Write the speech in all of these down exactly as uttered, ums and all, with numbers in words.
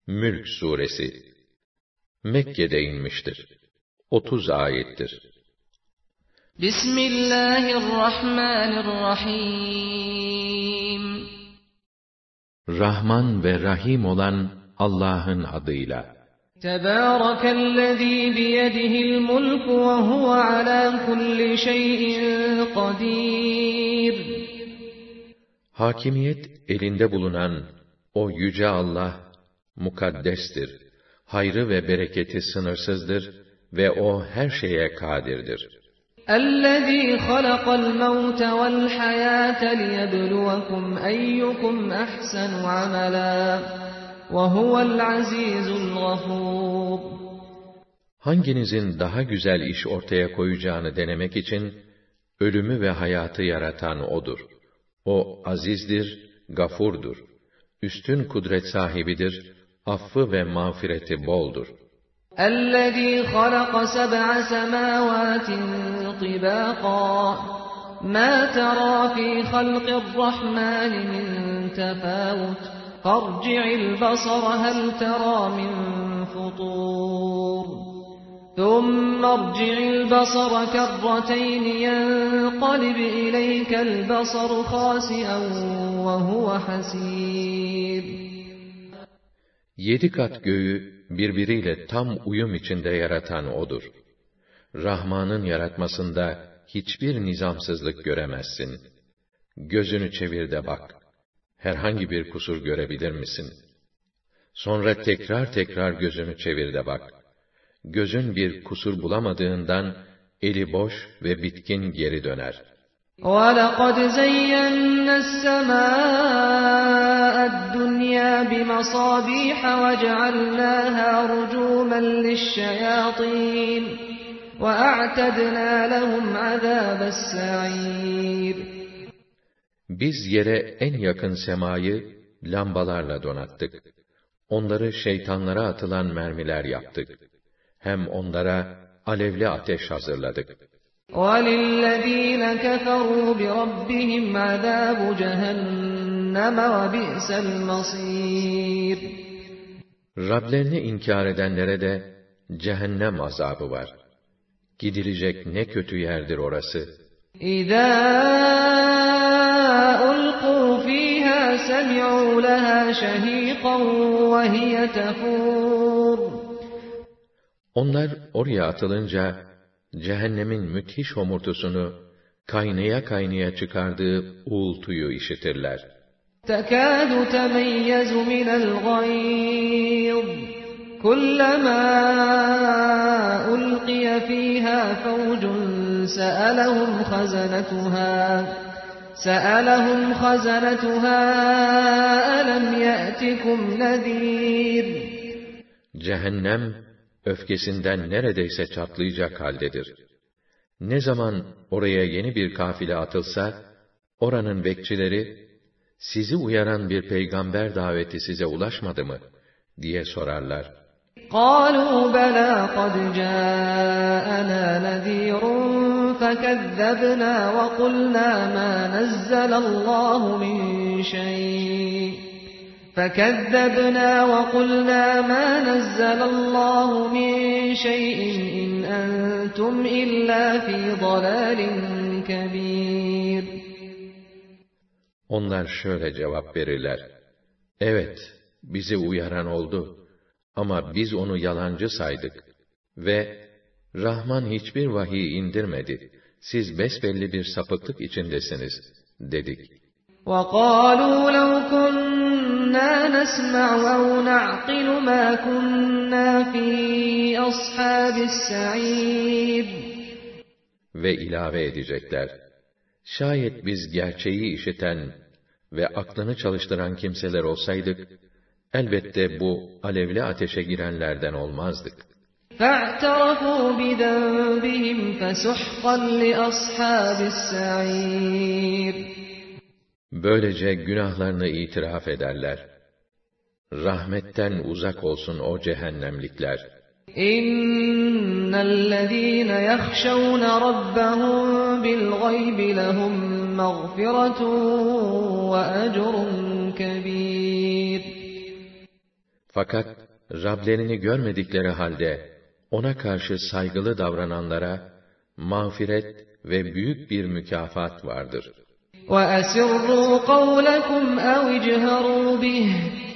Mülk Suresi Mekke'de inmiştir. otuz ayettir. Bismillahirrahmanirrahim. Rahman ve Rahim olan Allah'ın adıyla. Tebârekellezî biyedihil mulku ve huve alâ kulli şeyin kadîr. Hakimiyet elinde bulunan o yüce Allah mukaddestir. Hayrı ve bereketi sınırsızdır ve o her şeye kadirdir. اَلَّذ۪ي خَلَقَ الْمَوْتَ وَالْحَيَاةَ لِيَبْلُوَكُمْ اَيُّكُمْ اَحْسَنُ عَمَلًا وَهُوَ الْعَز۪يزُ الْغَفُورُ. Hanginizin daha güzel iş ortaya koyacağını denemek için ölümü ve hayatı yaratan O'dur. O azizdir, gafurdur. Üstün kudret sahibidir, affı ve mağfireti boldur. اَلَّذ۪ي خَلَقَ سَبْعَ سَمَاوَاتٍ طِبَاقًا مَا تَرَى ف۪ي خَلْقِ الرَّحْمَانِ مِنْ تَفَاوُتٍ فَارْجِعِ الْبَصَرَ هَلْ تَرَى مِنْ فُطُورٍ ثُمَّ ارْجِعِ الْبَصَرَ كَرَّتَيْنِ يَنْقَلِبْ إِلَيْكَ الْبَصَرُ خَاسِئًا وَهُوَ حَسِيرٌ. Yedi kat göğü birbiriyle tam uyum içinde yaratan O'dur. Rahman'ın yaratmasında hiçbir nizamsızlık göremezsin. Gözünü çevir de bak. Herhangi bir kusur görebilir misin? Sonra tekrar tekrar gözünü çevir de bak. Gözün bir kusur bulamadığından eli boş ve bitkin geri döner. وَلَقَدْ زَيَّنَّا السَّمَاءَ الدُّنْيَا بِمَصَابِيحَ وَجَعَلْنَاهَا رُجُومًا لِلشَّيَاطِينِ وَأَعْتَدْنَا لَهُمْ عَذَابَ السَّعِيرِ. Biz yere en yakın semayı lambalarla donattık. Onları şeytanlara atılan mermiler yaptık. Hem onlara alevli ateş hazırladık. وَلِلَّذ۪ينَ كَفَرُوا بِرَبِّهِمْ عَذَابُ جَهَنَّمَ وَبِئْسَ الْمَصِيرُ. Rablerini inkar edenlere de cehennem azabı var. Gidilecek ne kötü yerdir orası. اِذَا أُلْقُوا ف۪يهَا سَمِعُوا لَهَا شَه۪يقًا وَهِيَ تَفُورُ. Onlar oraya atılınca cehennemin müthiş homurtusunu kaynaya kaynaya çıkardığı uğultuyu işitirler. تَكَادُ تَمَيَّزُ مِنَ الْغَيْظِ كُلَّمَا أُلْقِيَ فِيهَا فَوْجٌ سَأَلَهُمْ خَزَنَتُهَا سَأَلَهُمْ خَزَنَتُهَا أَلَمْ يَأْتِكُمْ نَذ۪يرٌ. Cehennem öfkesinden neredeyse çatlayacak haldedir. Ne zaman oraya yeni bir kafile atılsa, oranın bekçileri, sizi uyaran bir peygamber daveti size ulaşmadı mı? diye sorarlar. قَالُوا بَلَا قَدْ جَاءَنَا نَذ۪يرٌ فَكَذَّبْنَا وَقُلْنَا مَا نَزَّلَ اللّٰهُ مِنْ شَيْءٍ فَكَذَّبْنَا وَقُلْنَا مَا نَزَّلَ اللّٰهُ مِنْ شَيْءٍ اِنْ أَنْتُمْ إِلَّا ف۪ي ضَلَالٍ كَب۪يرٍ. Onlar şöyle cevap verirler. Evet, bizi uyaran oldu. Ama biz onu yalancı saydık. Ve Rahman hiçbir vahiy indirmedi. Siz besbelli bir sapıklık içindesiniz, dedik. وَقَالُوا لَوْ كُنَّا نَسْمَعُ أَوْ نَعْقِلُ مَا كُنَّا فِي أَصْحَابِ السَّعِيرِ. Ve ilave edecekler. Şayet biz gerçeği işiten ve aklını çalıştıran kimseler olsaydık, elbette bu alevli ateşe girenlerden olmazdık. فَاعْتَرَفُوا بِذَنبِهِمْ فَسُحْقًا لِأَصْحَابِ السَّعِيرِ. Böylece günahlarını itiraf ederler. Rahmetten uzak olsun o cehennemlikler. İnnellezîne yahşavne rabbahum bil gaybi lehum mağfiretun ve ecrun kebîr. Fakat Rablerini görmedikleri halde ona karşı saygılı davrananlara mağfiret ve büyük bir mükafat vardır. وَأَسِرُّوا قَوْلَكُمْ أَوْ اجْهَرُوا بِهِ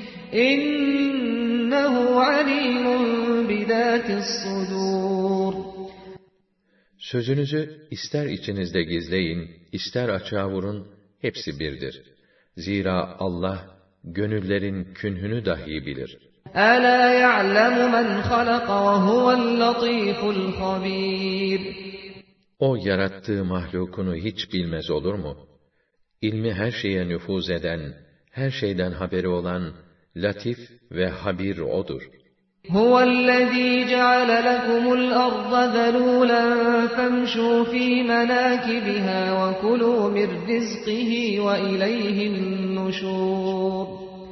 إِنَّهُ عَلِيمٌ بِذَاتِ الصُّدُورِ. Sözünüzü ister içinizde gizleyin, ister açığa vurun, hepsi birdir. Zira Allah gönüllerin künhünü dahi bilir. أَلَا يَعْلَمُ مَنْ خَلَقَ وَهُوَ اللَّطِيفُ الْخَبِيرُ. O yarattığı mahlukunu hiç bilmez olur mu? İlmi her şeye nüfuz eden, her şeyden haberi olan, latif ve habir O'dur. هُوَ الَّذ۪ي جَعَلَ لَكُمُ الْأَرْضَ ذَلُولًا فَامْشُوا ف۪ي مَنَاكِبِهَا وَكُلُوا مِنْ رِزْقِهِ وَإِلَيْهِ النُّشُورُ.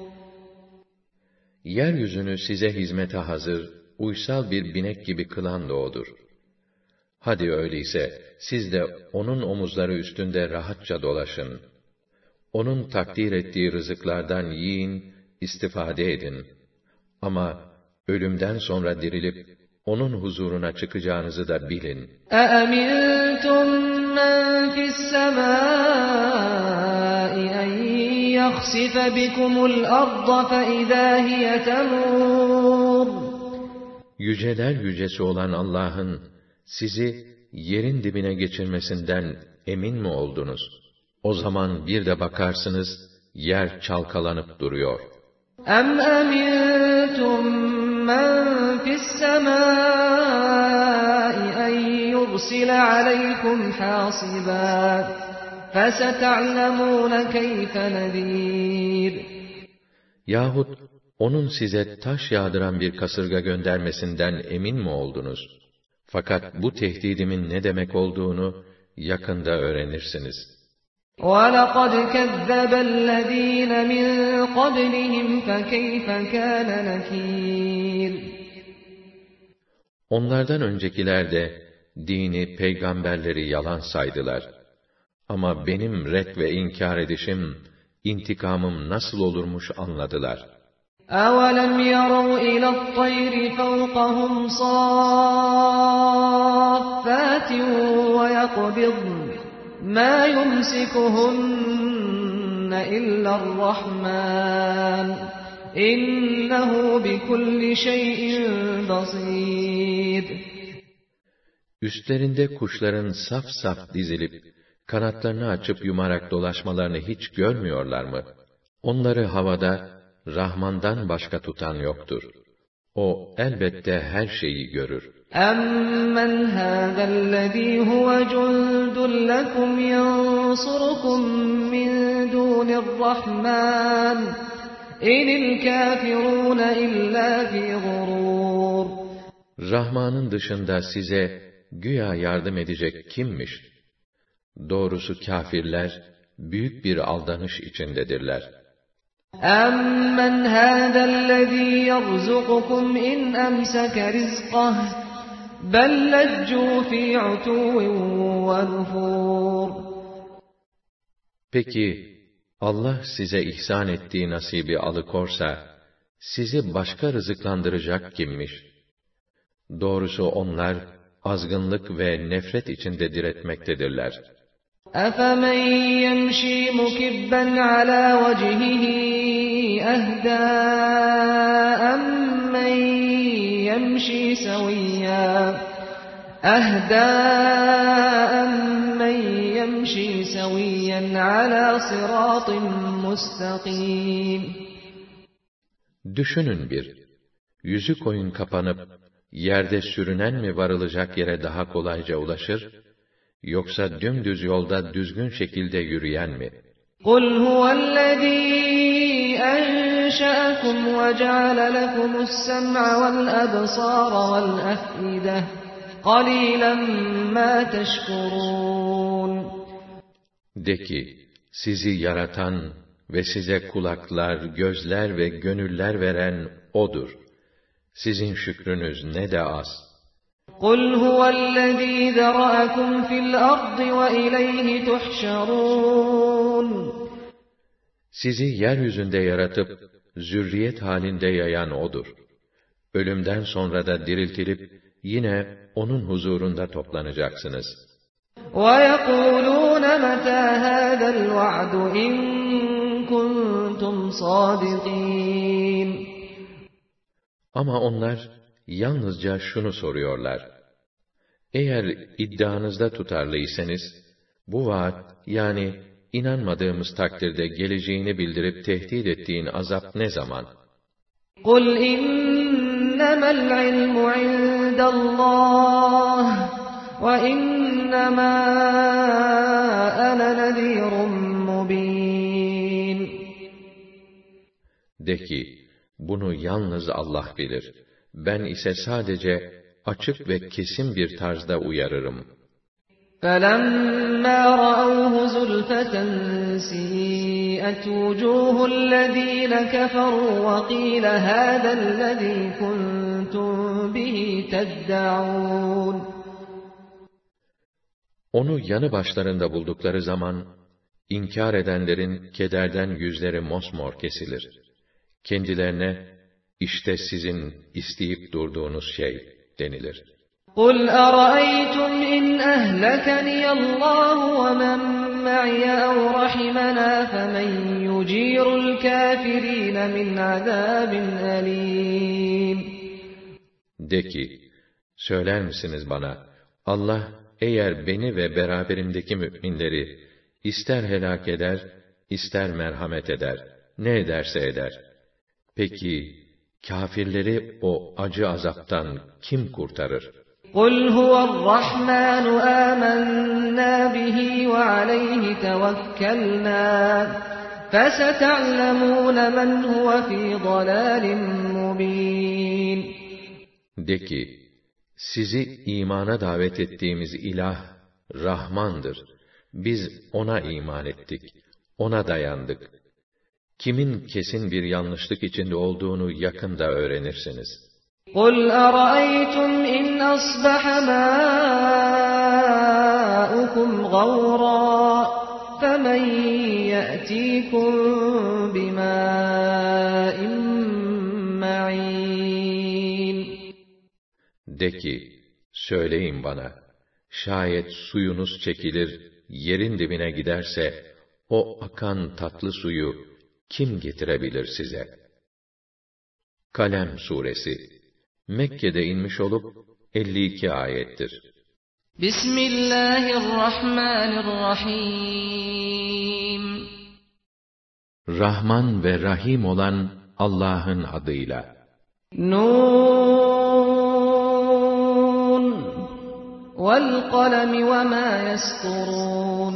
Yeryüzünü size hizmete hazır, uysal bir binek gibi kılan da O'dur. Hadi öyleyse, siz de onun omuzları üstünde rahatça dolaşın. Onun takdir ettiği rızıklardan yiyin, istifade edin. Ama ölümden sonra dirilip, onun huzuruna çıkacağınızı da bilin. أَأَمِنْتُمْ مَنْ فِي السَّمَاءِ أَنْ يَخْسِفَ بِكُمُ الْأَرْضَ فَإِذَا هِيَ تَمُورُ. Yüceler yücesi olan Allah'ın, sizi yerin dibine geçirmesinden emin mi oldunuz? O zaman bir de bakarsınız, yer çalkalanıp duruyor. أَمْ أَمِنْتُمْ مَنْ فِي السَّمَاءِ أَنْ يُرْسِلَ عَلَيْكُمْ حَاصِبًا فَسَتَعْلَمُونَ كَيْفَ نَذِيرٌ. Yahut onun size taş yağdıran bir kasırga göndermesinden emin mi oldunuz? Fakat bu tehdidimin ne demek olduğunu yakında öğrenirsiniz. وَلَقَدْ كَذَّبَ الَّذ۪ينَ مِنْ قَبْلِهِمْ فَكَيْفَ كَانَ نَكِيرٌ. Onlardan öncekiler de dini, peygamberleri yalan saydılar. Ama benim ret ve inkar edişim, intikamım nasıl olurmuş anladılar. أَوَلَمْ يَرَوْا إِلَى الطَّيْرِ فَوْقَهُمْ صَافَّاتٍ وَيَقْبِضْنَ مَا يُمْسِكُهُنَّ إِلَّا الرَّحْمَنُ إِنَّهُ بِكُلِّ شَيْءٍ بَصِيرٌ. Üstlerinde kuşların saf saf dizilip, kanatlarını açıp yumarak dolaşmalarını hiç görmüyorlar mı? Onları havada, Rahman'dan başka tutan yoktur. O elbette her şeyi görür. أَمَّنْ هَذَا الَّذ۪ي هُوَ جُنْدٌ لَكُمْ يَنْصُرُكُمْ مِنْ دُونِ الرَّحْمَنِ اِنِ الْكَافِرُونَ اِلَّا فِي غُرُورٍ. Rahman'ın dışında size güya yardım edecek kimmiş? Doğrusu kâfirler, büyük bir aldanış içindedirler. أَمَّنْ هَذَا الَّذ۪ي يَرْزُقُكُمْ اِنْ أَمْسَكَ رِزْقَهُ بَلْ لَجُّوا ف۪ي عُتُوٍّ وَنُفُورٍ. Peki, Allah size ihsan ettiği nasibi alıkorsa, sizi başka rızıklandıracak kimmiş? Doğrusu onlar, azgınlık ve nefret içinde diretmektedirler. أَفَمَنْ يَمْشِي مُكِبًّا عَلَى وَجْهِهِ أَهْدَىٰ أَمَّنْ يَمْشِي سَوِيًّا أَهْدَىٰ أَمَّنْ يَمْشِي سَوِيًّا عَلَى صِرَاطٍ مُسْتَقِيمٍ. Düşünün bir, yüzü koyun kapanıp, yerde sürünen mi varılacak yere daha kolayca ulaşır, yoksa dümdüz yolda düzgün şekilde yürüyen mi? قُلْ هُوَ الَّذ۪ي أَنْشَأَكُمْ وَجَعَلَ لَكُمُ السَّمْعَ وَالْأَبْصَارَ وَالْأَفْئِدَةَ قَلِيلًا مَا تَشْكُرُونَ. De ki, sizi yaratan ve size kulaklar, gözler ve gönüller veren O'dur. Sizin şükrünüz ne de az. قُلْ هُوَ الَّذ۪ي ذَرَأَكُمْ فِي الْأَرْضِ وَإِلَيْهِ تُحْشَرُونَ. Sizi yeryüzünde yaratıp, zürriyet halinde yayan O'dur. Ölümden sonra da diriltilip, yine O'nun huzurunda toplanacaksınız. وَيَقُولُونَ مَتَى هَذَا الْوَعْدُ إِن كُنتُمْ صَادِقِينَ. Ama onlar yalnızca şunu soruyorlar: eğer iddianızda tutarlıysanız, bu vaat, yani inanmadığımız takdirde geleceğini bildirip tehdit ettiğin azap ne zaman? قُلْ إِنَّمَا الْعِلْمُ عِندَ اللّٰهِ وَإِنَّمَا أَنَا نَذِيرٌ مُّبِينٌ. De ki, bunu yalnız Allah bilir. Ben ise sadece açık ve kesin bir tarzda uyarırım. فَلَمَّا رَأَوْهُ زُلْفَةً سِيئَتْ وُجُوهُ الَّذِينَ كَفَرُوا وَقِيلَ هَذَا الَّذِي كُنتُم بِهِ تَدَّعُونَ. Onu yanı başlarında buldukları zaman, inkar edenlerin kederden yüzleri mosmor kesilir. Kendilerine, işte sizin isteyip durduğunuz şey denilir. قُلْ أَرَأَيْتُمْ إِنْ أَهْلَكَنِيَ اللّٰهُ وَمَنْ مَعِيَ أَوْ رَحِمَنَا فَمَنْ يُجِيرُ الْكَافِرِينَ مِنْ عَذَابٍ أَلِيمٍ. De ki, söyler misiniz bana, Allah eğer beni ve beraberimdeki müminleri ister helak eder, ister merhamet eder, ne ederse eder. Peki, kâfirleri o acı azaptan kim kurtarır? قُلْ هُوَ الرَّحْمَنُ آمَنَّا بِهِ وَعَلَيْهِ تَوَكَّلْنَا فَسَتَعْلَمُونَ مَنْ هُوَ فِي ضَلَالٍ مُّبِينٍ. De ki, sizi imana davet ettiğimiz ilah, Rahmandır. Biz ona iman ettik, ona dayandık. Kimin kesin bir yanlışlık içinde olduğunu yakında öğrenirsiniz. قُلْ أَرَأَيْتُمْ إِنْ أَصْبَحَ مَاؤُكُمْ غَوْرًا فَمَنْ يَأْتِيكُمْ بِمَاءٍ مَّعِينٍ. De ki, söyleyin bana, şayet suyunuz çekilir, yerin dibine giderse, o akan tatlı suyu kim getirebilir size? Kalem Suresi Mekke'de inmiş olup elli iki ayettir. Bismillahirrahmanirrahim. Rahman ve Rahim olan Allah'ın adıyla. Nun vel kalemi ve ma yasturun.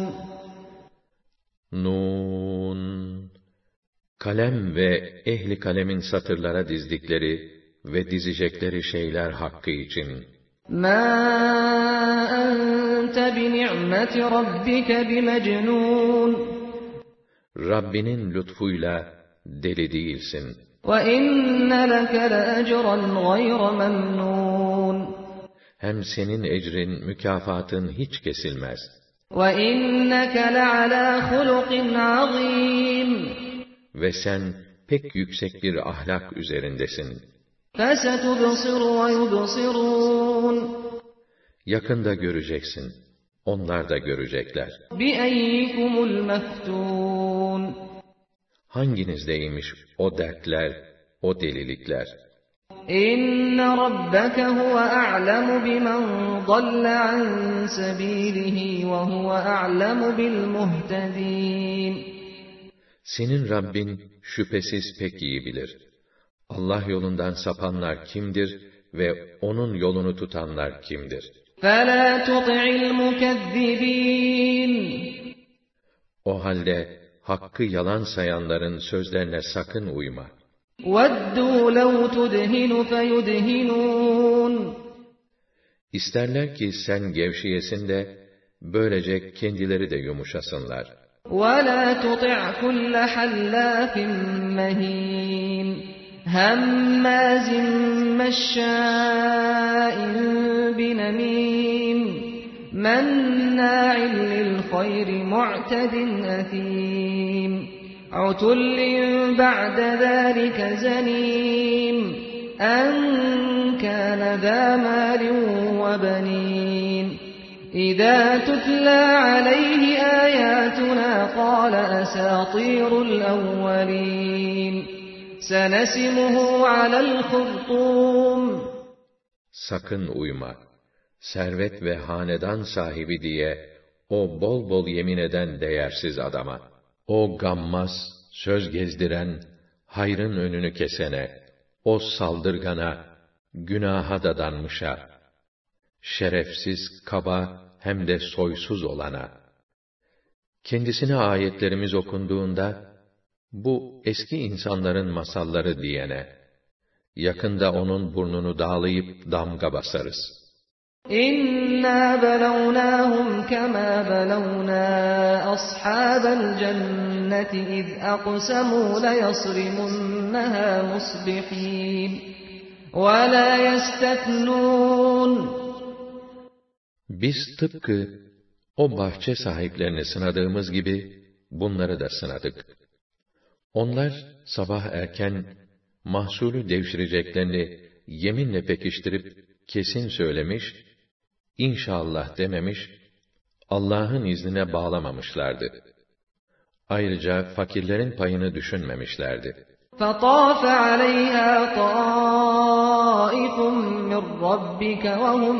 Nun, kalem ve ehli kalemin satırlara dizdikleri ve dizecekleri şeyler hakkı için. مَا أَنْتَ بِنِعْمَةِ رَبِّكَ بِمَجْنُونَ. Rabbinin lütfuyla deli değilsin. وَإِنَّ لَكَ لَأَجْرًا غَيْرَ مَمْنُونَ. Hem senin ecrin, mükafatın hiç kesilmez. وَإِنَّكَ لَعَلَى خُلُقٍ عَظِيمٍ. Ve sen pek yüksek bir ahlak üzerindesin. فَسَتُبْصِرُ وَيُبْصِرُونَ. Yakında göreceksin, onlar da görecekler. بِأَيِّكُمُ الْمَفْتُونَ. Hanginizdeymiş o dertler, o delilikler? إِنَّ رَبَّكَ هُوَ أَعْلَمُ بِمَنْ ضَلَّ عَنْ سَبِيلِهِ وَهُوَ أَعْلَمُ بِالْمُهْتَدِينَ. Senin Rabbin şüphesiz pek iyi bilir. Allah yolundan sapanlar kimdir ve onun yolunu tutanlar kimdir? فَلَا تُطِعِ الْمُكَذِّبِينَ. O halde hakkı yalan sayanların sözlerine sakın uyma. وَدُّوا لَوْ تُدْهِنُ فَيُدْهِنُونَ. İsterler ki sen gevşeyesin de böylece kendileri de yumuşasınlar. وَلَا تُطِعْ كُلَّ حَلَّافٍ مَّهِينٍ هَمَّازٍ مَّشَّاءٍ بِنَمِيمٍ مَّنَّاعٍ لِّلْخَيْرِ مُعْتَدٍ أَثِيمٍ عُتُلٍّ بَعْدَ ذَلِكَ زَنِيمٍ أَن كَانَ ذَا مَالٍ وَبَنِينَ إِذَا تُتْلَى عَلَيْهِ آيَاتُنَا قَالَ أَسَاطِيرُ الْأَوَّلِينَ سَنَسِمُهُ عَلَى الْخُرْطُومِ Sakın uyma, servet ve hanedan sahibi diye o bol bol yemin eden değersiz adama. O gammaz, söz gezdiren, hayrın önünü kesene, o saldırgana, günaha dadanmışa, şerefsiz, kaba hem de soysuz olana. Kendisine ayetlerimiz okunduğunda, bu eski insanların masalları diyene, yakında onun burnunu dağlayıp damga basarız. İnna belevnâhum kemâ belevnâ ashâbel cenneti iz aqsemû leyasrimunnehâ musbihîn ve lâ yestetnûn. Biz tıpkı o bahçe sahiplerini sınadığımız gibi bunları da sınadık. Onlar sabah erken mahsulü devşireceklerini yeminle pekiştirip kesin söylemiş, İnşallah dememiş, Allah'ın iznine bağlamamışlardı. Ayrıca fakirlerin payını düşünmemişlerdi. فَطَافَ عَلَيْهَا طَائِفٌ مِّن رَّبِّكَ وَهُمْ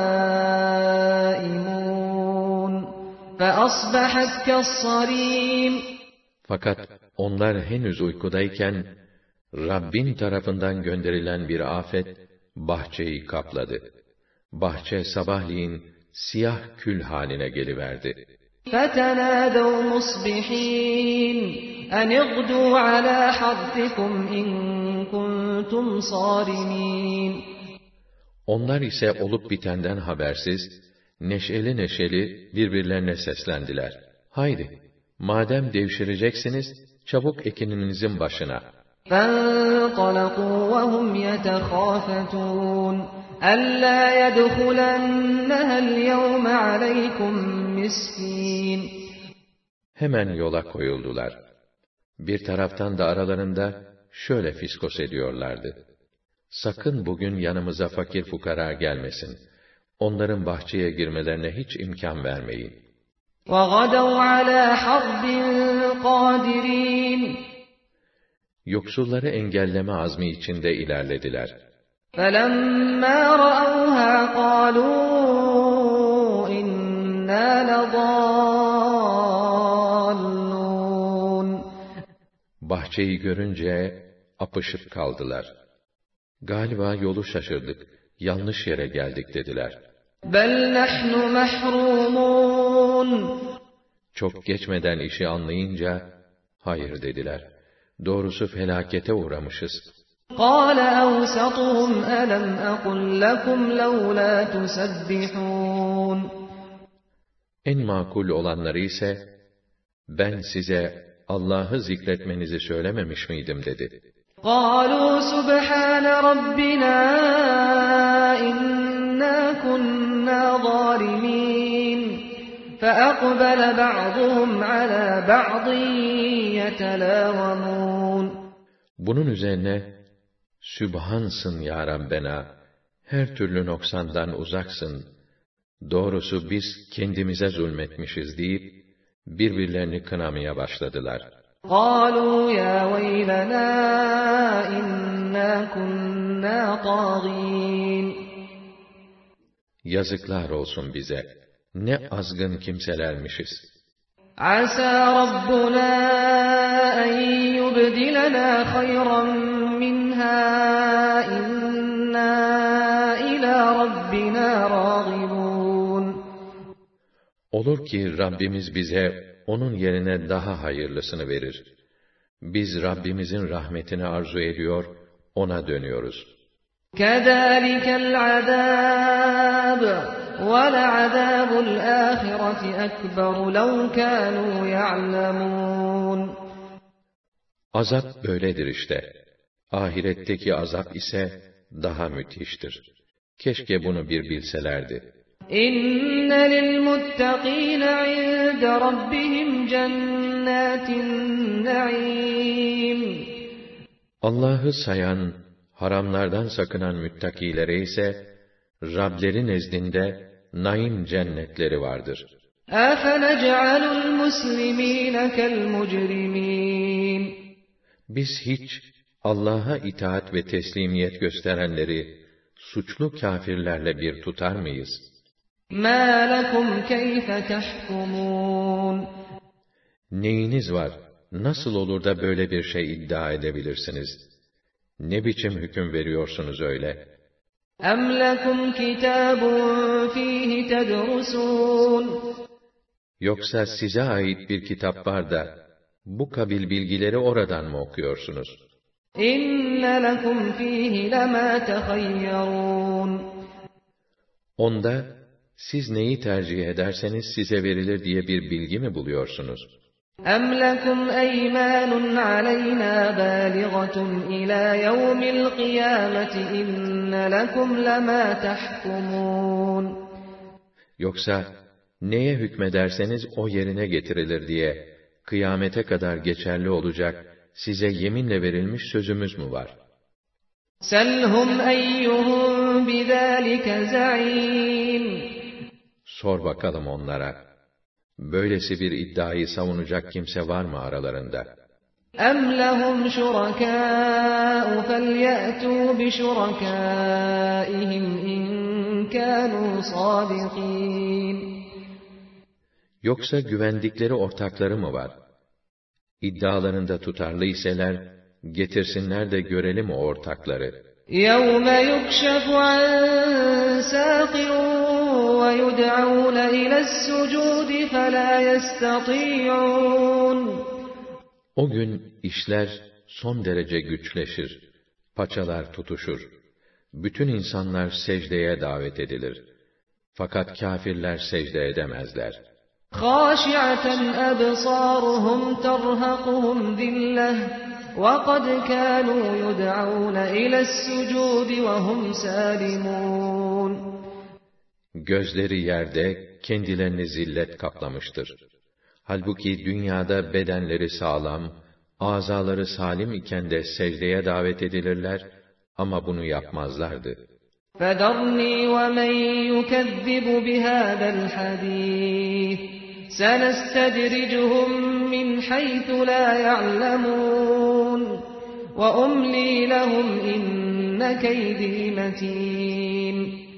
نَائِمُونَ فَأَصْبَحَتْ كَالصَّرِيمِ Fakat onlar henüz uykudayken, Rabbin tarafından gönderilen bir afet, bahçeyi kapladı. Bahçe sabahleyin siyah kül haline geliverdi. فَتَنَادَوْا مُصْبِحِينَ أَنِ اغْدُوا عَلَى حَرْثِكُمْ إِن كُنتُمْ صَارِمِينَ Onlar ise olup bitenden habersiz, neşeli neşeli birbirlerine seslendiler. Haydi, madem devşireceksiniz, çabuk ekininizin başına. فَانْطَلَقُوا وَهُمْ يَتَخَافَتُونَ أَلَّا يَدْخُلَنَّهَا الْيَوْمَ عَلَيْكُمْ مِسْكِينٌ Hemen yola koyuldular. Bir taraftan da aralarında şöyle fiskos ediyorlardı. Sakın bugün yanımıza fakir fukara gelmesin. Onların bahçeye girmelerine hiç imkan vermeyin. وَغَدَوْا عَلَى حَرْدٍ قَادِرِينَ Yoksulları engelleme azmi içinde ilerlediler. فَلَمَّا رَأَوْهَا قَالُوا إِنَّا لَضَالُّونَ Bahçeyi görünce apışıp kaldılar. Galiba yolu şaşırdık, yanlış yere geldik dediler. بَلْ نَحْنُ مَحْرُومُونَ Çok geçmeden işi anlayınca, hayır dediler. Doğrusu felakete uğramışız. قَالَ أَوْسَطُهُمْ أَلَمْ أَقُلْ لَكُمْ لَوْلَا تُسَبِّحُونَ En makul olanları ise, ben size Allah'ı zikretmenizi söylememiş miydim dedi. قَالُوا سُبْحَانَ رَبِّنَا إِنَّا كُنَّا ظَالِمِينَ فَأَقْبَلَ بَعْضُهُمْ عَلَى بَعْضٍ يَتَلَاوَمُونَ Bunun üzerine, Sübhansın ya Rabbena, her türlü noksandan uzaksın, doğrusu biz kendimize zulmetmişiz deyip, birbirlerini kınamaya başladılar. قَالُوا يَا وَيْلَنَا إِنَّا كُنَّا طَاغِينَ Yazıklar olsun bize, ne azgın kimselermişiz. عَسَى رَبُّنَا أَن يُبْدِلَنَا خَيْرًا مِّنْهَا إِنَّا إِلَى رَبِّنَا رَاغِبُونَ Olur ki Rabbimiz bize onun yerine daha hayırlısını verir. Biz Rabbimizin rahmetini arzu ediyor, ona dönüyoruz. كَذَٰلِكَ الْعَذَابُ وَلَعَذَابُ الْآخِرَةِ أَكْبَرُ لَوْ كَانُوا يَعْلَمُونَ Azap böyledir işte. Ahiretteki azap ise daha müthiştir. Keşke bunu bir bilselerdi. إِنَّ لِلْمُتَّقِينَ عِندَ رَبِّهِمْ جَنَّاتِ جَنَّاتِ النَّعِيمِ Allah'ı sayan, haramlardan sakınan müttakilere ise Rableri nezdinde naim cennetleri vardır. أَفَنَجْعَلُ الْمُسْلِمِينَ كَالْمُجْرِمِينَ Biz hiç Allah'a itaat ve teslimiyet gösterenleri suçlu kâfirlerle bir tutar mıyız? مَا لَكُمْ كَيْفَ تَحْكُمُونَ Neyiniz var? Nasıl olur da böyle bir şey iddia edebilirsiniz? Ne biçim hüküm veriyorsunuz öyle? اَمْ لَكُمْ كِتَابٌ ف۪يهِ تَدْرُسُونَ Yoksa size ait bir kitap var da, bu kabil bilgileri oradan mı okuyorsunuz? اِنَّ لَكُمْ ف۪يهِ لَمَا تَخَيَّرُونَ Onda, siz neyi tercih ederseniz size verilir diye bir bilgi mi buluyorsunuz? اَمْ لَكُمْ اَيْمَانٌ عَلَيْنَا بَالِغَةٌ اِلَى يَوْمِ الْقِيَامَةِ اِنَّ لَكُمْ لَمَا تَحْكُمُونَ Yoksa, neye hükmederseniz o yerine getirilir diye, kıyamete kadar geçerli olacak, size yeminle verilmiş sözümüz mü var? سَلْهُمْ اَيُّهُمْ بِذَٰلِكَ زَعِيمٌ Sor bakalım onlara, böylesi bir iddiayı savunacak kimse var mı aralarında? اَمْ لَهُمْ شُرَكَاءُ فَلْيَأْتُوا بِشُرَكَائِهِمْ اِنْ كَانُوا صَادِقِينَ Yoksa güvendikleri ortakları mı var? İddialarında tutarlı iseler, getirsinler de görelim o ortakları. يَوْمَ يُكْشَفُ عَنْ سَاقٍ وَيُدْعَوْنَ إِلَى السُّجُودِ فَلَا يَسْتَطِيعُونَ O gün işler son derece güçleşir, paçalar tutuşur. Bütün insanlar secdeye davet edilir. Fakat kâfirler secde edemezler. خَاشِعَةً أَبْصَارُهُمْ تَرْهَقُهُمْ ذِلَّةٌ وَقَدْ كَانُوا يُدْعَوْنَ إِلَى السُّجُودِ وَهُمْ سَالِمُونَ Gözleri yerde, kendilerini zillet kaplamıştır. Halbuki dünyada bedenleri sağlam, azaları salim iken de secdeye davet edilirler ama bunu yapmazlardı. فَذَرْنِي وَمَنْ يُكَذِّبُ بِهَذَا الْحَدِيثِ سَنَسْتَدْرِجُهُمْ مِنْ حَيْثُ لَا يَعْلَمُونَ وَأُمْلِي لَهُمْ إِنَّ كَيْدِي مَتِينٌ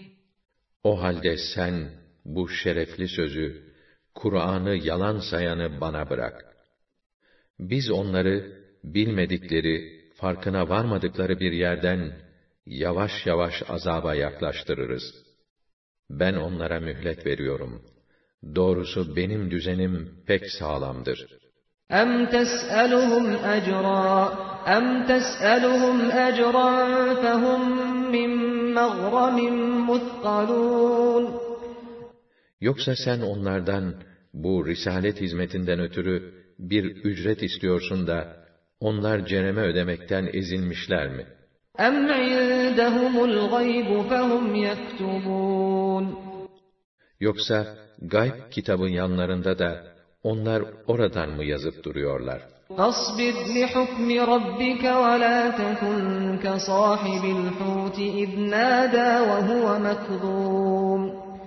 O halde sen bu şerefli sözü, Kur'an'ı yalan sayanı bana bırak. Biz onları bilmedikleri, farkına varmadıkları bir yerden yavaş yavaş azaba yaklaştırırız. Ben onlara mühlet veriyorum. Doğrusu benim düzenim pek sağlamdır. اَمْ تَسْأَلُهُمْ اَجْرًا اَمْ تَسْأَلُهُمْ اَجْرًا فَهُمْ مِنْ مَغْرَمٍ مُثْقَلُونَ Yoksa sen onlardan bu risalet hizmetinden ötürü bir ücret istiyorsun da onlar cereme ödemekten ezilmişler mi? اَمْ عِنْدَهُمُ الْغَيْبُ فَهُمْ يَكْتُبُونَ Yoksa gayb kitabın yanlarında da onlar oradan mı yazıp duruyorlar? فَاصْبِرْ لِحُكْمِ رَبِّكَ وَلَا تَكُنْ كَصَاحِبِ الْحُوتِ اِذْ نَادَى وَهُوَ مَكْظُومٌ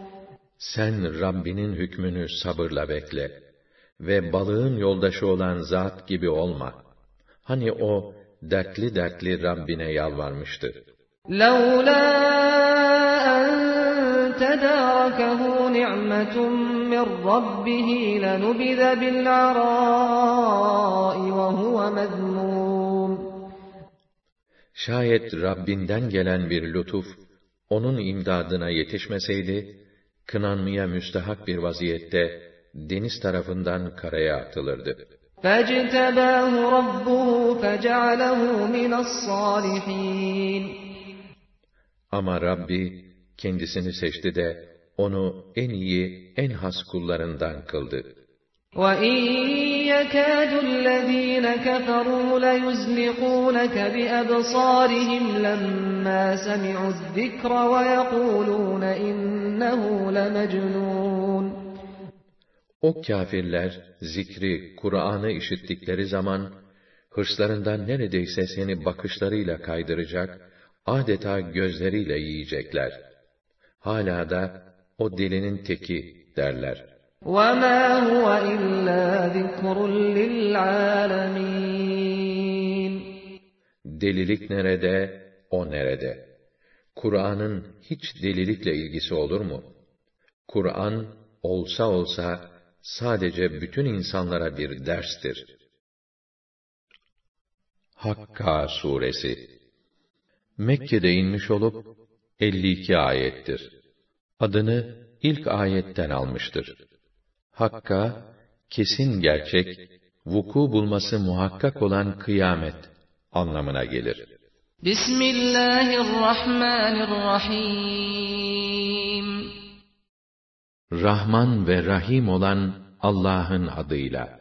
Sen Rabbinin hükmünü sabırla bekle ve balığın yoldaşı olan zat gibi olma. Hani o dertli dertli Rabbine yalvarmıştı. لَوْلَا أَنْ تَدَارَكَهُ نِعْمَةٌ مِّنْ رَبِّهِ لَنُبِذَ بِالْعَرَاءِ وَهُوَ مَذْمُومٌ Şayet Rabbinden gelen bir lütuf, onun imdadına yetişmeseydi, kınanmaya müstahak bir vaziyette deniz tarafından karaya atılırdı. فَاجْتَبَاهُ رَبُّهُ فَجَعَلَهُ مِنَ الصَّالِحِينَ Ama Rabbi kendisini seçti de onu en iyi, en has kullarından kıldı. وَاِنْ يَكَادُ الَّذ۪ينَ كَفَرُوا لَيُزْلِقُونَكَ بِأَبْصَارِهِمْ لَمَّا سَمِعُوا الذِّكْرَ وَيَقُولُونَ اِنَّهُ لَمَجْنُونَ O kâfirler, zikri, Kur'an'ı işittikleri zaman, hırslarından neredeyse seni bakışlarıyla kaydıracak, adeta gözleriyle yiyecekler. Hala da, o delinin teki derler. وَمَا هُوَ إِلَّا ذِكْرٌ لِلْعَالَمِينَ Delilik nerede, o nerede? Kur'an'ın hiç delilikle ilgisi olur mu? Kur'an, olsa olsa, sadece bütün insanlara bir derstir. Hakka suresi Mekke'de inmiş olup elli iki ayettir. Adını ilk ayetten almıştır. Hakka, kesin gerçek, vuku bulması muhakkak olan kıyamet anlamına gelir. Bismillahirrahmanirrahim. Rahman ve Rahim olan Allah'ın adıyla.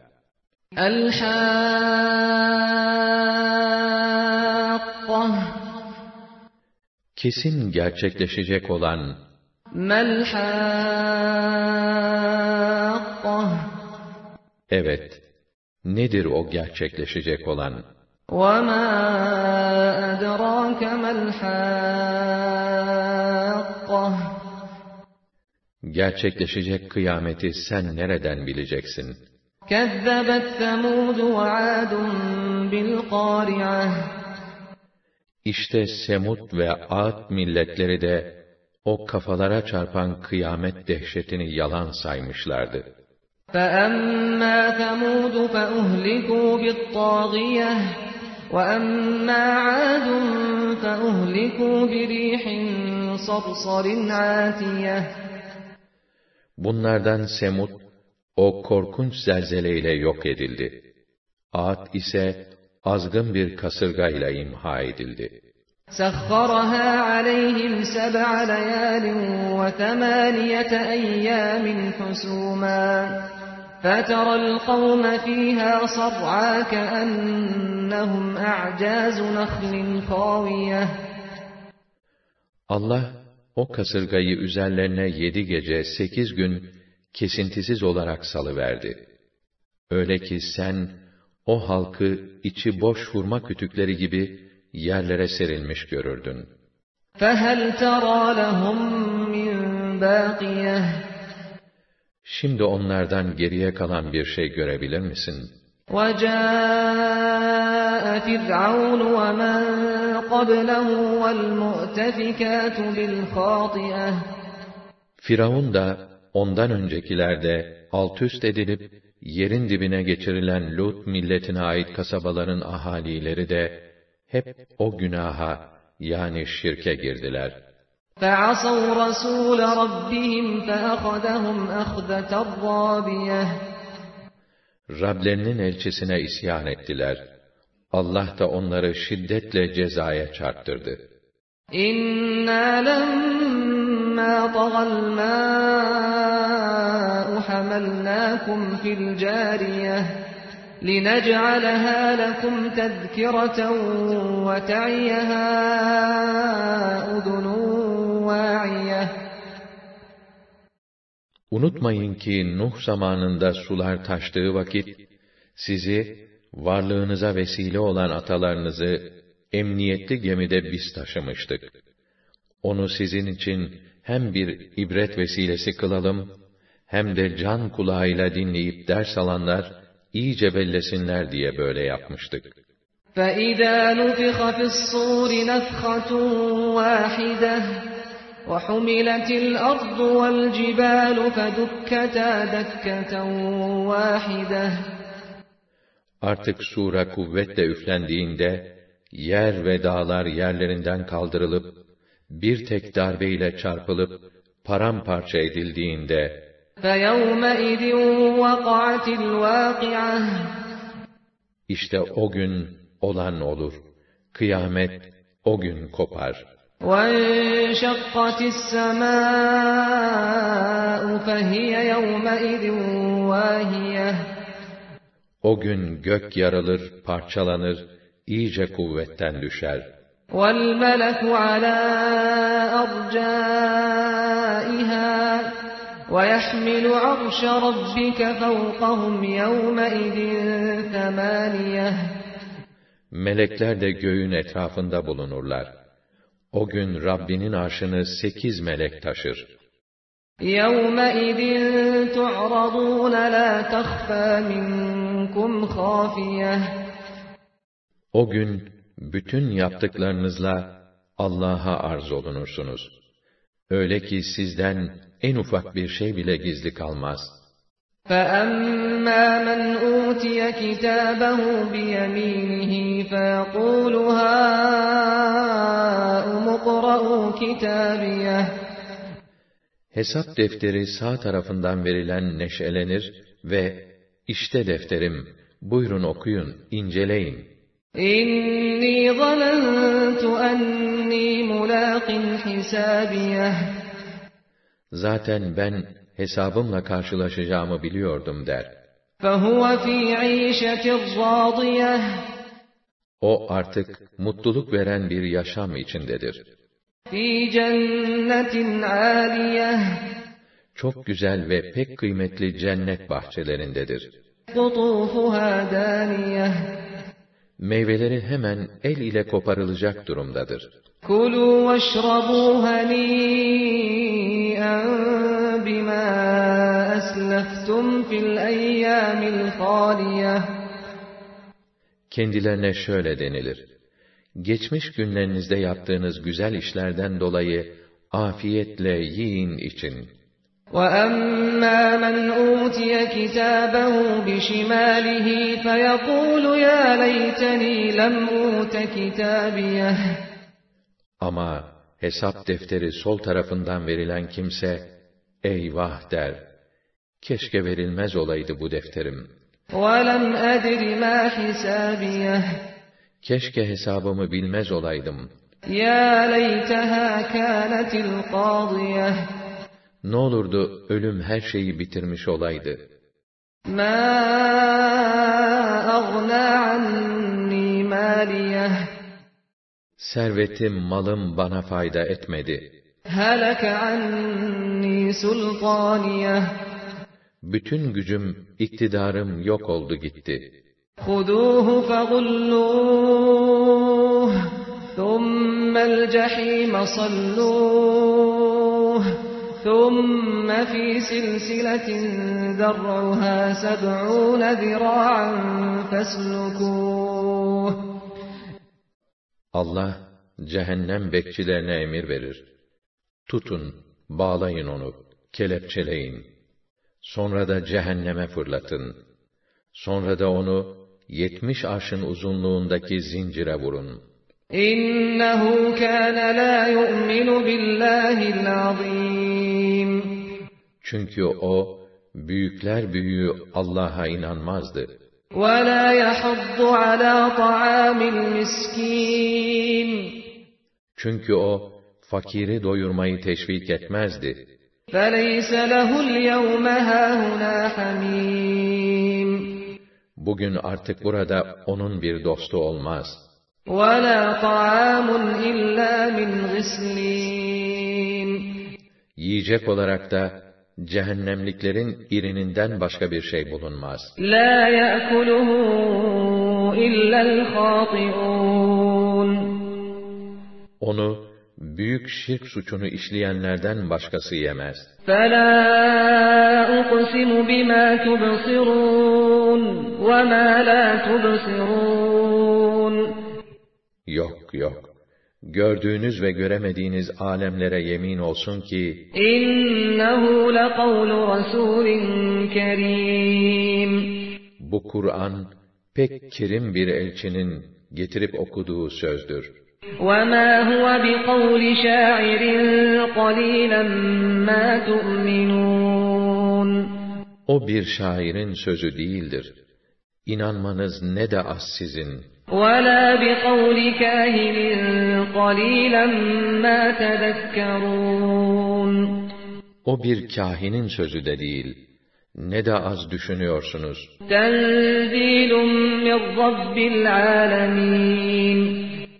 El-Hakkah. Kesin gerçekleşecek olan. Mel-Hakkah. Evet, nedir o gerçekleşecek olan? وَمَا أَدْرَاكَ مَا الْحَاقَّةُ Gerçekleşecek kıyameti sen nereden bileceksin? كَذَّبَتْ ثَمُودُ وَعَادٌ بِالْقَارِعَةِ İşte Semud ve Ad milletleri de o kafalara çarpan kıyamet dehşetini yalan saymışlardı. فَأَمَّا ثَمُودُ فَأُهْلِكُوا بِالطَّاغِيَةِ وَأَمَّا عَادٌ فَأُهْلِكُوا بِرِيحٍ صَرْصَرٍ عَاتِيَةٍ Bunlardan Semud, o korkunç zelzeleyle yok edildi. Ad ise azgın bir kasırgayla imha edildi. سَخَّرَهَا عَلَيْهِمْ سَبْعَ لَيَالٍ وَثَمَانِيَةَ أَيَّامٍ حُسُومًا فَتَرَى الْقَوْمَ فِيهَا صَرْعَىٰ كَأَنَّهُمْ أَعْجَازُ نَخْلٍ خَاوِيَةٍ Allah, o kasırgayı üzerlerine yedi gece, sekiz gün kesintisiz olarak salıverdi. Öyle ki sen, o halkı içi boş hurma kütükleri gibi yerlere serilmiş görürdün. فَهَلْ تَرَى لَهُمْ مِنْ بَاقِيَةٍ Şimdi onlardan geriye kalan bir şey görebilir misin? وَجَاءَ فِرْعَوْنُ وَمَنْ قَبْلَهُ وَالْمُؤْتَفِكَاتُ بِالْخَاطِئَةِ Firavun da, ondan öncekiler de altüst edilip, yerin dibine geçirilen Lut milletine ait kasabaların ahalileri de, hep o günaha, yani şirke girdiler. فَعَصَوْا رَسُولَ رَبِّهِمْ فَأَخَذَهُمْ أَخْذَةً رَّابِيَةً Rablerinin elçisine isyan ettiler. Allah da onları şiddetle cezaya çarptırdı. İnna lemma tagal ma'u hamalnakum fil cariyeh linec'alaha lekum tezkireten ve ta'iyaha udunun va'iyeh. Unutmayın ki Nuh zamanında sular taştığı vakit, sizi, varlığınıza vesile olan atalarınızı, emniyetli gemide biz taşımıştık. Onu sizin için hem bir ibret vesilesi kılalım, hem de can kulağıyla dinleyip ders alanlar, iyice bellesinler diye böyle yapmıştık. فَإِذَا نُفِخَ فِي الصُّورِ نَفْخَةٌ وَاحِدَةٌ وَحُمِلَتِ الْأَرْضُ وَالْجِبَالُ فَدُكَّتَا دَكَّةً وَاحِدَةً Artık sura kuvvetle üflendiğinde, yer ve dağlar yerlerinden kaldırılıp, bir tek darbeyle çarpılıp, paramparça edildiğinde, فَيَوْمَئِذٍ وَقَعَتِ الْوَاقِعَةُ İşte o gün olan olur. Kıyamet o gün kopar. وَانشَقَّتِ السَّمَاءُ فَهِيَ يَوْمَئِذٍ وَاهِيَةٌ O gün gök yarılır, parçalanır, iyice kuvvetten düşer. وَالْمَلَكُ عَلَى أَرْجَائِهَا وَيَحْمِلُ عَرْشَ رَبِّكَ فَوْقَهُمْ يَوْمَئِذٍ ثَمَانِيَةٌ Melekler de göğün etrafında bulunurlar. O gün Rabbinin arşını sekiz melek taşır. يَوْمَئِذٍ تُعْرَضُونَ لَا تَخْفَى مِنكُمْ خَافِيَةٌ O gün bütün yaptıklarınızla Allah'a arz olunursunuz. Öyle ki sizden en ufak bir şey bile gizli kalmaz. فَأَمَّا مَنْ أُوتِيَ كِتَابَهُ بِيَمِينِهِ فَيَقُولُ هَاؤُمُ اقْرَءُوا كِتَابِيَهْ Hesap defteri sağ tarafından verilen neşelenir ve işte defterim, buyurun okuyun, inceleyin. İnni zanentu enni mulaqin hisabiyeh Zaten ben hesabımla karşılaşacağımı biliyordum der. فَهُوَ فِي عِيشَةٍ رَاضِيَةٍ O artık mutluluk veren bir yaşam içindedir. فِي جَنَّةٍ عَالِيَةٍ Çok güzel ve pek kıymetli cennet bahçelerindedir. قُطُوفُهَا دَانِيَةٌ Meyveleri hemen el ile koparılacak durumdadır. كُلُوا وَاشْرَبُوا هَنِيئًا بِمَا أَسْلَفْتُمْ فِي الْأَيَّامِ الْخَالِيَةِ Kendilerine şöyle denilir: geçmiş günlerinizde yaptığınız güzel işlerden dolayı afiyetle yiyin için. وَأَمَّا مَنْ أُوتِيَ كِتَابَهُ بِشِمَالِهِ فَيَقُولُ يَا لَيْتَنِي لَمْ أُوتَ كِتَابِيَهْ Ama hesap defteri sol tarafından verilen kimse, eyvah der, keşke verilmez olaydı bu defterim. وَلَمْ أَدْرِ مَا حِسَابِيَهْ Keşke hesabımı bilmez olaydım. يَا لَيْتَهَا كَانَتِ الْقَاضِيَةِ Ne olurdu ölüm her şeyi bitirmiş olaydı. مَا أَغْنَى عَنِّي مَالِيَهْ Servetim, malım bana fayda etmedi. هَلَكَ عَنِّي سُلْطَانِيَهْ Bütün gücüm, iktidarım yok oldu gitti. خُذُوهُ فَغُلُّوهُ ثُمَّ الْجَحِيمَ صَلُّوهُ ثُمَّ فِي سِلْسِلَةٍ ذَرْعُهَا سَبْعُونَ ذِرَاعًا فَاسْلُكُوهُ Allah, cehennem bekçilerine emir verir. Tutun, bağlayın onu, kelepçeleyin. Sonra da cehenneme fırlatın. Sonra da onu yetmiş arşın uzunluğundaki zincire vurun. İnnehu kâne lâ yu'minu billâhil azîm. Çünkü o, büyükler büyüğü Allah'a inanmazdı. وَلَا يَحُضُّ عَلَى طَعَامِ الْمِسْكِينِ. Çünkü o, fakiri doyurmayı teşvik etmezdi. فَلَيْسَ لَهُ الْيَوْمَ هَاهُنَا حَمِيمٌ. Bugün artık burada onun bir dostu olmaz. وَلَا طَعَامٌ إِلَّا مِنْ غِسْلِينَ. Yiyecek olarak da, cehennemliklerin irininden başka bir şey bulunmaz. لَا يَأْكُلُهُ إِلَّا الْخَاطِئُونَ. Onu, büyük şirk suçunu işleyenlerden başkası yemez. فَلَا أُقْسِمُ بِمَا تُبْصِرُونَ وَمَا لَا تُبْصِرُونَ. Yok yok. Gördüğünüz ve göremediğiniz alemlere yemin olsun ki, İnnehu lekavlu rasulin kerim. Bu Kur'an, pek kerim bir elçinin getirip okuduğu sözdür. وَمَا هُوَ بِقَوْلِ شَاعِرٍ قَلِيلًا مَا تُؤْمِنُونَ. O bir şairin sözü değildir. İnanmanız ne de az sizin. وَلَا بِقَوْلِ كَاهِنٍ قَلِيلًا مَا تَذَكَّرُونَ. O bir kahinin sözü de değil. Ne de az düşünüyorsunuz. تَنْزِيلٌ مِّنْ رَبِّ الْعَالَمِينَ.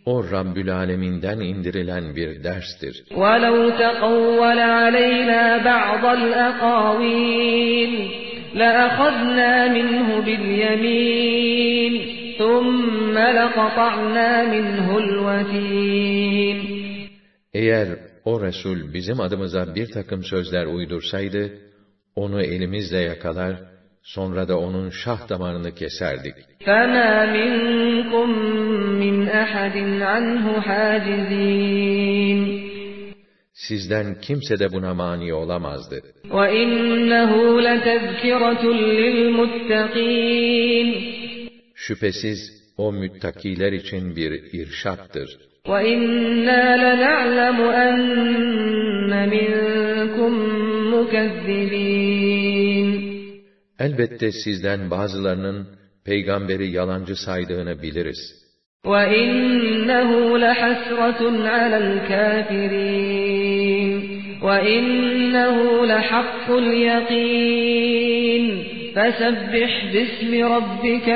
o Rabbül Alemin'den indirilen bir derstir. وَلَوْ تَقَوَّلَ عَلَيْنَا بَعْضَ الْأَقَاوِيلِ لَأَخَذْنَا مِنْهُ بِالْيَمِينِ ثُمَّ لَقَطَعْنَا مِنْهُ الْوَتِينَ. Eğer o Resul bizim adımıza bir takım sözler uydursaydı, onu elimizle yakalar, sonra da onun şah damarını keserdik. فَمَا مِنْكُمْ مِنْ أَحَدٍ عَنْهُ حَاجِزِينَ. Sizden kimse de buna mani olamazdı. وَإِنَّهُ لَتَذْكِرَةٌ لِلْمُتَّقِينَ. Şüphesiz o müttakiler için bir irşattır. وَإِنَّا لَنَعْلَمُ أَنَّ مِنْكُمْ مُكَذِّبِينَ. Elbette sizden bazılarının peygamberi yalancı saydığını biliriz. وَإِنَّهُ لَحَسْرَةٌ عَلَى الْكَافِرِينَ وَإِنَّهُ لَحَقُّ الْيَقِينِ فَسَبِّحْ بِاسْمِ رَبِّكَ